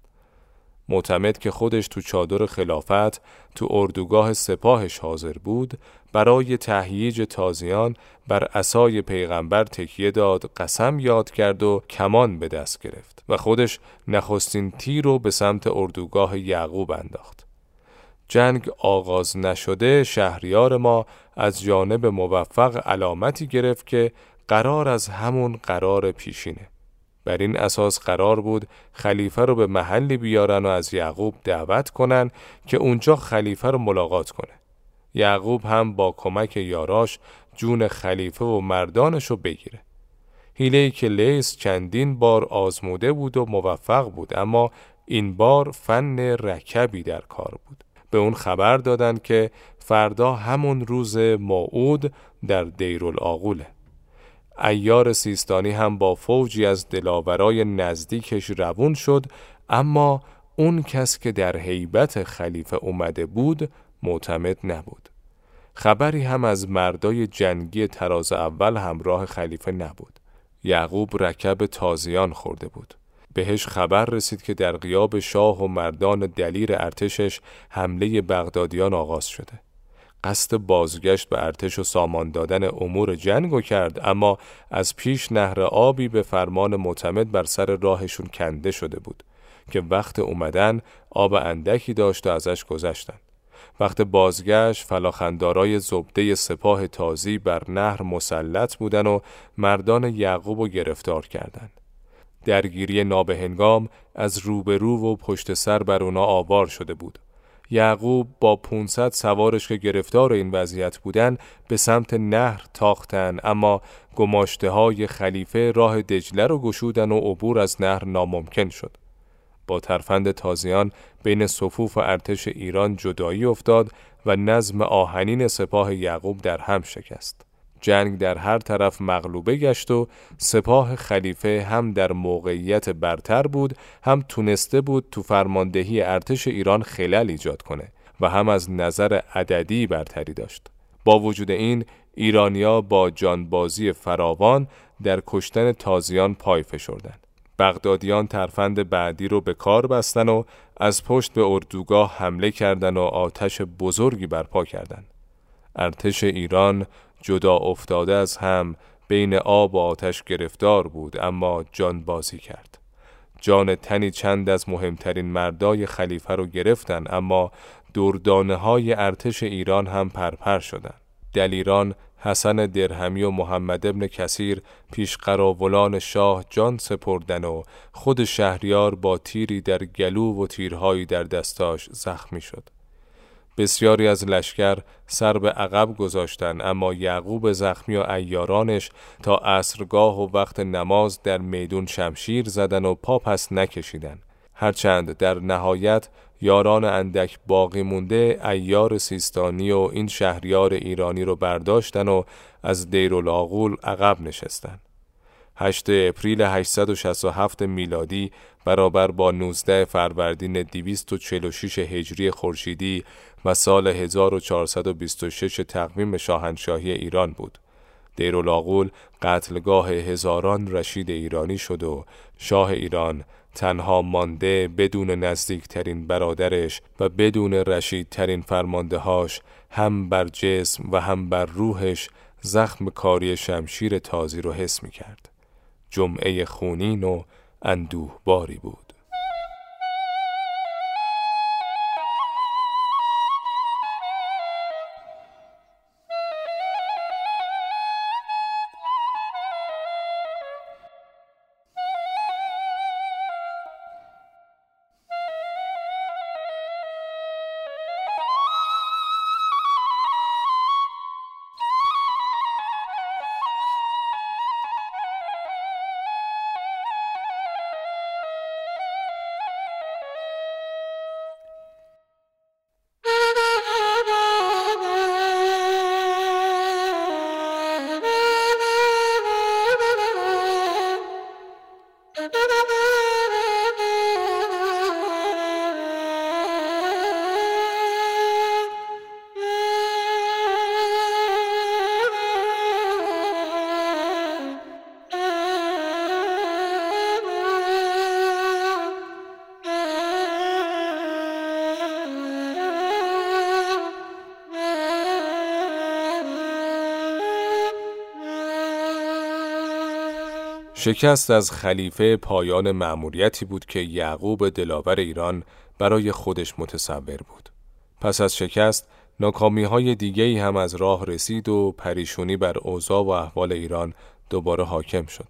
معتمد که خودش تو چادر خلافت تو اردوگاه سپاهش حاضر بود، برای تهییج تازیان بر عصای پیغمبر تکیه داد، قسم یاد کرد و کمان به دست گرفت و خودش نخستین تیر رو به سمت اردوگاه یعقوب انداخت. جنگ آغاز نشده شهریار ما از جانب موفق علامتی گرفت که قرار از همون قرار پیشینه. بر این اساس قرار بود خلیفه رو به محلی بیارن و از یعقوب دعوت کنن که اونجا خلیفه رو ملاقات کنه. یعقوب هم با کمک یاراش جون خلیفه و مردانش رو بگیره. حیله‌ای که لیث چندین بار آزموده بود و موفق بود، اما این بار فن رکبی در کار بود. به اون خبر دادن که فردا همون روز موعود در دیرالعاقوله. عیار سیستانی هم با فوجی از دلاورای نزدیکش روون شد، اما اون کس که در هیبت خلیفه اومده بود معتمد نبود. خبری هم از مردای جنگی تراز اول همراه خلیفه نبود. یعقوب رکب تازیان خورده بود. بهش خبر رسید که در غیاب شاه و مردان دلیر ارتشش حمله بغدادیان آغاز شده. قصد بازگشت به ارتش و سامان دادن امور جنگو کرد، اما از پیش نهر آبی به فرمان معتمد بر سر راهشون کنده شده بود که وقت اومدن آب اندکی داشت و ازش گذشتن. وقت بازگشت فلاخندارای زبده سپاه تازی بر نهر مسلط بودن و مردان یعقوب رو گرفتار کردن. درگیری نابهنگام از روبرو و پشت سر بر اونا آوار شده بود. یعقوب با پانصد سوارش که گرفتار این وضعیت بودن به سمت نهر تاختن، اما گماشته های خلیفه راه دجله رو گشودن و عبور از نهر ناممکن شد. با ترفند تازیان بین صفوف ارتش ایران جدایی افتاد و نظم آهنین سپاه یعقوب در هم شکست. جنگ در هر طرف مغلوبه گشت و سپاه خلیفه هم در موقعیت برتر بود، هم تونسته بود تو فرماندهی ارتش ایران خلل ایجاد کنه و هم از نظر عددی برتری داشت. با وجود این ایرانیا با جانبازی فراوان در کشتن تازیان پای فشردن. بغدادیان ترفند بعدی رو به کار بستن و از پشت به اردوگاه حمله کردن و آتش بزرگی برپا کردن. ارتش ایران جدا افتاده از هم بین آب و آتش گرفتار بود، اما جان بازی کرد. جان تنی چند از مهمترین مردای خلیفه رو گرفتن، اما دردانه های ارتش ایران هم پرپر شدن. دلیران حسن درهمی و محمد ابن کثیر پیش قراولان شاه جان سپردن و خود شهریار با تیری در گلو و تیرهایی در دستاش زخمی شد. بسیاری از لشکر سر به عقب گذاشتن، اما یعقوب زخمی و عیارانش تا عصرگاه و وقت نماز در میدون شمشیر زدن و پا پس نکشیدن. هرچند در نهایت یاران اندک باقی مونده عیار سیستانی و این شهریار ایرانی رو برداشتن و از دیرالآغول عقب نشستن. هشتم اپریل هشتصد و شصت و هفت میلادی برابر با نوزدهم فروردین دویست و چهل و شش هجری خورشیدی و سال هزار و چهارصد و بیست و شش تقویم شاهنشاهی ایران بود. دیرالآغول قتلگاه هزاران رشید ایرانی شد و شاه ایران تنها مانده بدون نزدیکترین برادرش و بدون رشیدترین فرماندهاش هم بر جسم و هم بر روحش زخم کاری شمشیر تازی رو حس می کرد. جمعه خونین و اندوهباری بود. شکست از خلیفه پایان مأموریتی بود که یعقوب دلاور ایران برای خودش متصور بود. پس از شکست ناکامی‌های دیگه‌ای هم از راه رسید و پریشونی بر اوضاع و احوال ایران دوباره حاکم شد.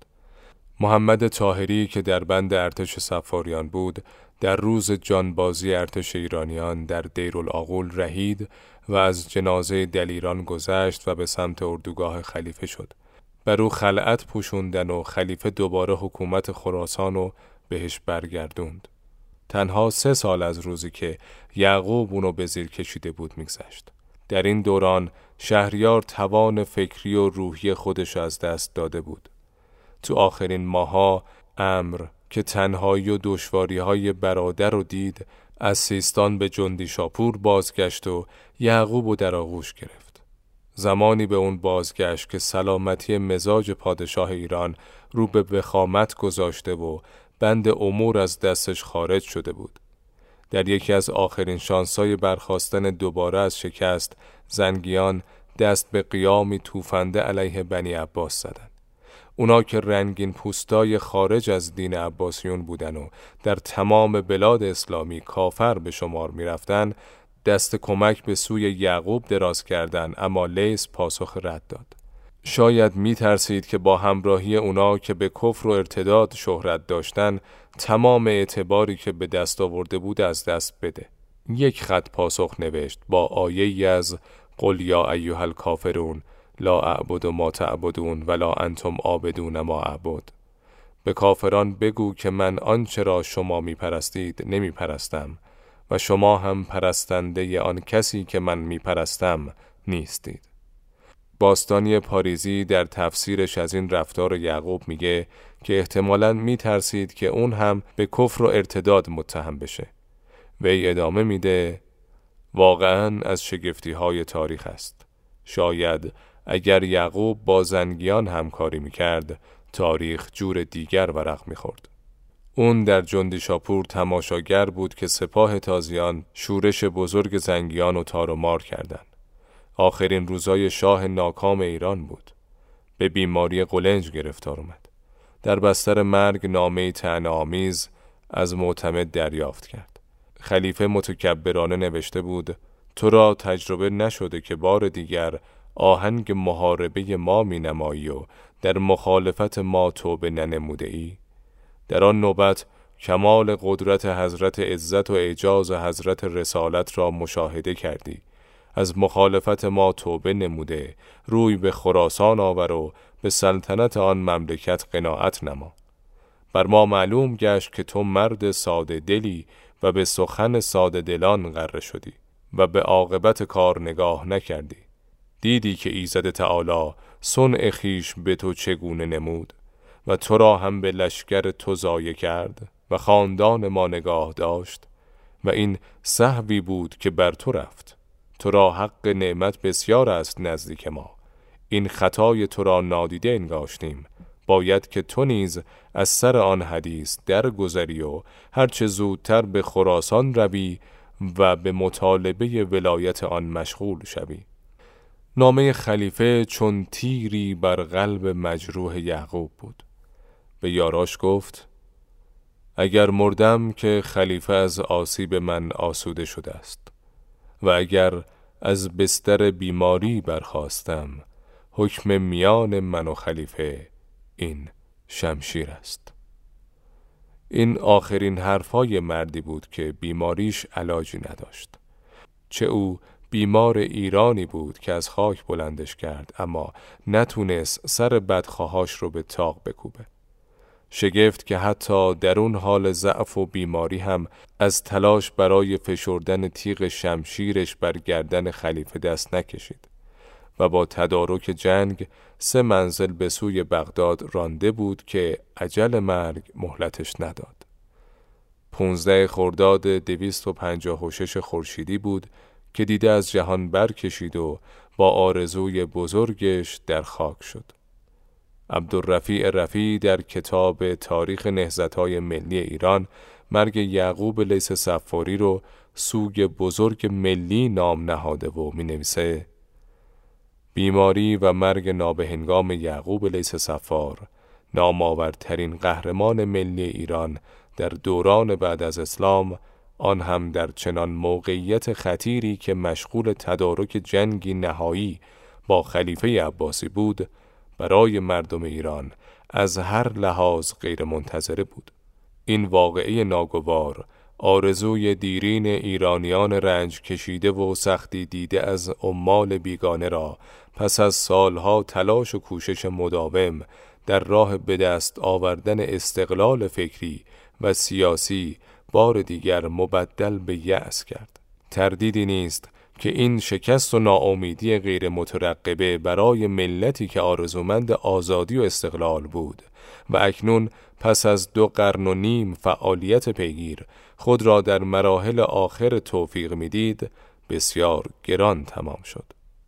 محمد طاهری که در بند ارتش صفاریان بود، در روز جانبازی ارتش ایرانیان در دیرالآغول رهید و از جنازه دلیران گذشت و به سمت اردوگاه خلیفه شد. بر او خلعت پوشوندن و خلیفه دوباره حکومت خراسان رو بهش برگردوند. تنها سه سال از روزی که یعقوب اونو به زیر کشیده بود میگذشت. در این دوران شهریار توان فکری و روحی خودش از دست داده بود. تو آخرین ماها امر که تنهایی و دشواری‌های برادر رو دید، از سیستان به جندیشاپور بازگشت و یعقوب رو در آغوش گرفت. زمانی به اون بازگشت که سلامتی مزاج پادشاه ایران رو به وخامت گذاشته و بند امور از دستش خارج شده بود. در یکی از آخرین شانس‌های برخاستن دوباره از شکست، زنگیان دست به قیامی توفنده علیه بنی عباس زدن. اونا که رنگین پوستای خارج از دین عباسیون بودن و در تمام بلاد اسلامی کافر به شمار می رفتن، دست کمک به سوی یعقوب دراز کردن، اما لیث پاسخ رد داد. شاید می ترسید که با همراهی اونا که به کفر و ارتداد شهرت داشتن، تمام اعتباری که به دست آورده بود از دست بده. یک خط پاسخ نوشت با آیه‌ای از قل یا ایها الکافرون لا اعبد ما تعبدون ولا انتم عابدون ما اعبد. به کافران بگو که من آنچه را شما می پرستید نمی پرستم و شما هم پرستنده آن کسی که من می پرستم نیستید. باستانی پاریزی در تفسیرش از این رفتار یعقوب میگه که احتمالاً می ترسید که اون هم به کفر و ارتداد متهم بشه. وی ادامه میده واقعاً از شگفتی های تاریخ است. شاید اگر یعقوب با زنگیان همکاری میکرد، تاریخ جور دیگر ورق میخورد. اون در جندیشاپور تماشاگر بود که سپاه تازیان شورش بزرگ زنگیان و تار و مار کردند. آخرین روزای شاه ناکام ایران بود. به بیماری قولنج گرفتار اومد. در بستر مرگ نامه‌ای طعنه‌آمیز از معتمد دریافت کرد. خلیفه متکبرانه نوشته بود تو را تجربه نشده که بار دیگر آهنگ محاربه ما می نمایی و در مخالفت ما توبه ننموده ای؟ در آن نوبت کمال قدرت حضرت عزت و اعجاز حضرت رسالت را مشاهده کردی. از مخالفت ما توبه نموده روی به خراسان آور و به سلطنت آن مملکت قناعت نما. بر ما معلوم گشت که تو مرد ساده دلی و به سخن ساده دلان غره شدی و به عاقبت کار نگاه نکردی. دیدی که ایزد تعالی صنع خویش به تو چگونه نمود و تو را هم به لشکر تو ضایع کرد و خاندان ما نگاه داشت و این سهوی بود که بر تو رفت. تو را حق نعمت بسیار است نزدیک ما. این خطای تو را نادیده انگاشتیم. باید که تو نیز از سر آن حدیث درگذری و هرچه زودتر به خراسان روی و به مطالبه ولایت آن مشغول شوی. نامه خلیفه چون تیری بر قلب مجروح یعقوب بود. به یاراش گفت اگر مردم که خلیفه از آسیب من آسوده شده است و اگر از بستر بیماری برخاستم، حکم میان من و خلیفه این شمشیر است. این آخرین حرفای مردی بود که بیماریش علاجی نداشت. چه او بیمار ایرانی بود که از خاک بلندش کرد، اما نتونست سر بدخواهاش رو به طاق بکوبه. شگفت که حتی در اون حال ضعف و بیماری هم از تلاش برای فشردن تیغ شمشیرش بر گردن خلیفه دست نکشید و با تدارک جنگ سه منزل به سوی بغداد رانده بود که اجل مرگ مهلتش نداد. پونزده خرداد دویست و پنجاه و شش خورشیدی بود که دیده از جهان برکشید و با آرزوی بزرگش در خاک شد. عبدالرفیع رفیع در کتاب تاریخ نهضت‌های ملی ایران مرگ یعقوب لیث صفاری رو سوگ بزرگ ملی نام نهاده و می نویسه بیماری و مرگ نابهنگام یعقوب لیث صفار، نامآورترین قهرمان ملی ایران در دوران بعد از اسلام، آن هم در چنان موقعیت خطیری که مشغول تدارک جنگی نهایی با خلیفه عباسی بود، برای مردم ایران از هر لحاظ غیر منتظره بود. این واقعه ناگوار آرزوی دیرین ایرانیان رنج کشیده و سختی دیده از عمال بیگانه را پس از سالها تلاش و کوشش مداوم در راه به دست آوردن استقلال فکری و سیاسی بار دیگر مبدل به یأس کرد. تردیدی نیست که این شکست و ناامیدی غیر مترقبه برای ملتی که آرزومند آزادی و استقلال بود و اکنون پس از دو قرن و نیم فعالیت پیگیر خود را در مراحل آخر توفیق می‌دید، بسیار گران تمام شد.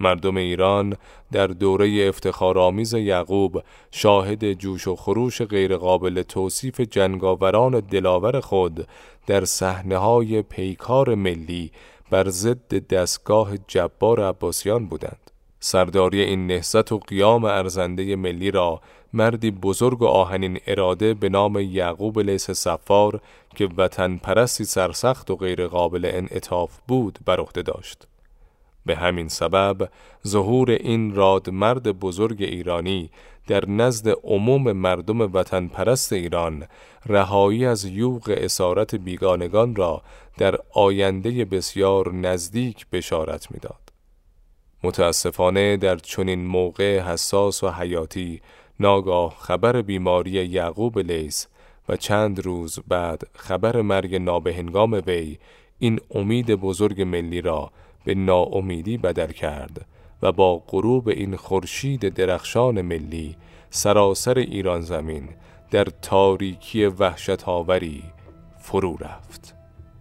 مردم ایران در دوره افتخارآمیز یعقوب شاهد جوش و خروش غیرقابل توصیف جنگاوران دلاور خود در صحنه‌های پیکار ملی بر ضد دستگاه جبار عباسیان بودند. سرداری این نهضت و قیام ارزنده ملی را مردی بزرگ و آهنین اراده به نام یعقوب لیث صفار که وطن پرستی سرسخت و غیر قابل انعطاف بود بر عهده داشت. به همین سبب ظهور این رادمرد بزرگ ایرانی در نزد عموم مردم وطن پرست ایران رهایی از یوغ اسارت بیگانگان را در آینده بسیار نزدیک بشارت می‌داد. متاسفانه در چنین موقع حساس و حیاتی ناگاه خبر بیماری یعقوب لیث و چند روز بعد خبر مرگ نابهنگام وی این امید بزرگ ملی را به ناامیدی بدل کرد و با غروب این خورشید درخشان ملی سراسر ایران زمین در تاریکی وحشت‌آوری فرو رفت.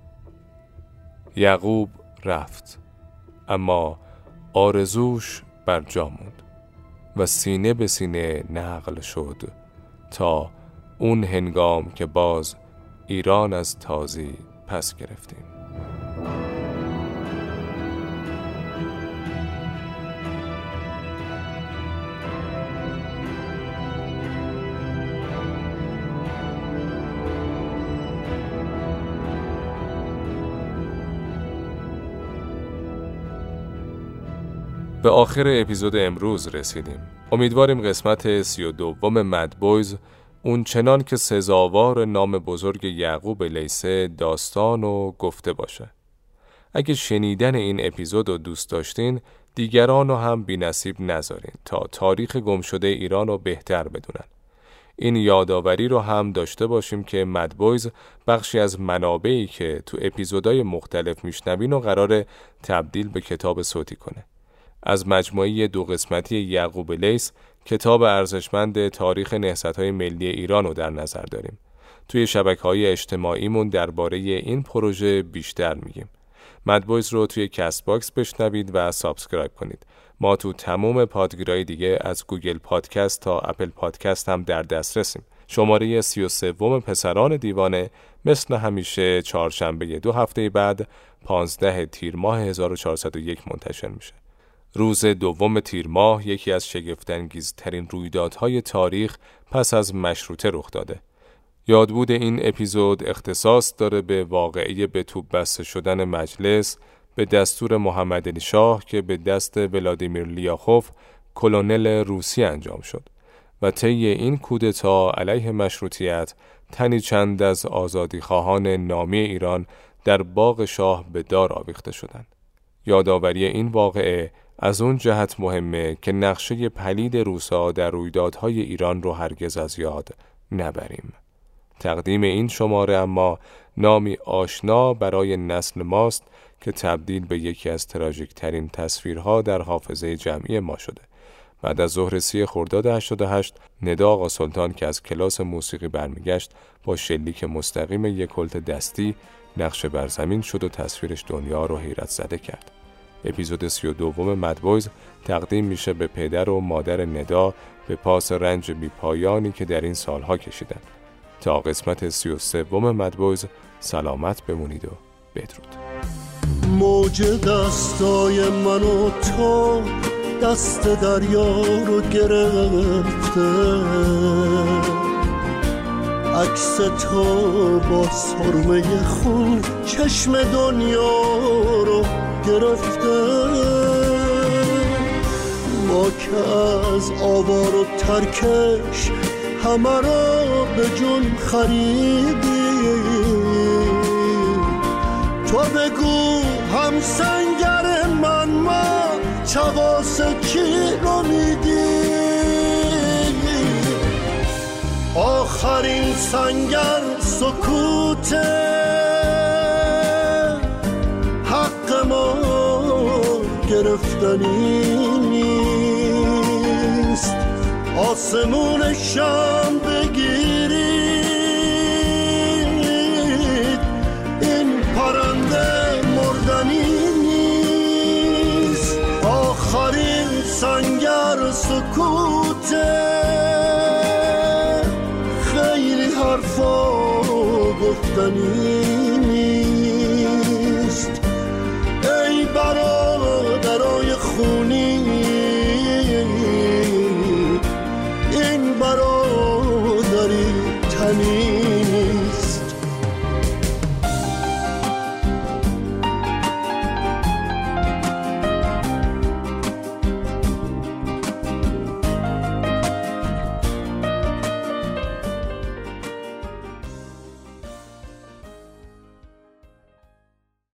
یعقوب رفت، اما آرزوش بر جا موند و سینه به سینه نقل شد تا اون هنگام که باز ایران از تازی پس گرفتیم. به آخر اپیزود امروز رسیدیم. امیدواریم قسمت سی و دوم مد بویز اون چنان که سزاوار نام بزرگ یعقوب لیث داستان و گفته باشه. اگه شنیدن این اپیزود رو دوست داشتین، دیگران رو هم بی نصیب نذارین تا تاریخ گم شده ایران رو بهتر بدونن. این یادآوری رو هم داشته باشیم که مد بویز بخشی از منابعی که تو اپیزودهای مختلف میشنوین و قراره تبدیل به کتاب صوتی کنه. از مجموعه دو قسمتی یعقوب لیث کتاب ارزشمند تاریخ نهضت‌های ملی ایران رو در نظر داریم. توی شبکه‌های اجتماعیمون درباره این پروژه بیشتر میگیم. مد بویز رو توی کست باکس بشنوید و سابسکرایب کنید. ما تو تمام پادگیرهای دیگه از گوگل پادکست تا اپل پادکست هم در دسترسیم. شماره سی و سوم پسران دیوانه مثل همیشه چهارشنبه دو هفته بعد پانزده تیر ماه هزار و چهارصد و یک منتشر میشه. روز دوم تیر ماه یکی از شگفت‌انگیزترین رویدادهای تاریخ پس از مشروطه رخ داده. یادبود این اپیزود اختصاص داره به واقعه به توپ بسته شدن مجلس به دستور محمد علی شاه که به دست ولادیمیر لیاخوف کلونل روسی انجام شد و طی این کودتا علیه مشروطیت تنی چند از آزادیخواهان نامی ایران در باغ شاه به دار آویخته شدند. یادآوری این واقعه از اون جهت مهمه که نقشه پلید روسا در رویدادهای ایران رو هرگز از یاد نبریم. تقدیم این شماره اما نامی آشنا برای نسل ماست که تبدیل به یکی از تراژیک ترین تصویرها در حافظه جمعی ما شده. بعد از ظهر سی خرداد هشتاد و هشت ندا آقا سلطان که از کلاس موسیقی برمیگشت با شلیک مستقیم یک کلت دستی نقش بر زمین شد و تصویرش دنیا رو حیرت زده کرد. اپیزود سی و دوم مد بویز تقدیم میشه به پدر و مادر ندا به پاس رنج بی پایانی که در این سالها کشیدن. تا قسمت سی و سوم مد بویز سلامت بمونید و بدرود. موج دستای من و تو دست دریا رو گرفته، عکس تو با سرمه خون چشم دنیا رو گرفته. ما که از آوار و ترکش همه را به جون خریدی، تو بگو هم سنگر من ما چواس کی رو میدی؟ آخرین سنگر سکوته، حق ما گرفتنی نیست. آسمون شام بگیرید، این پرنده مردنی نیست. آخرین سکوته، خیلی حرفا گفتنی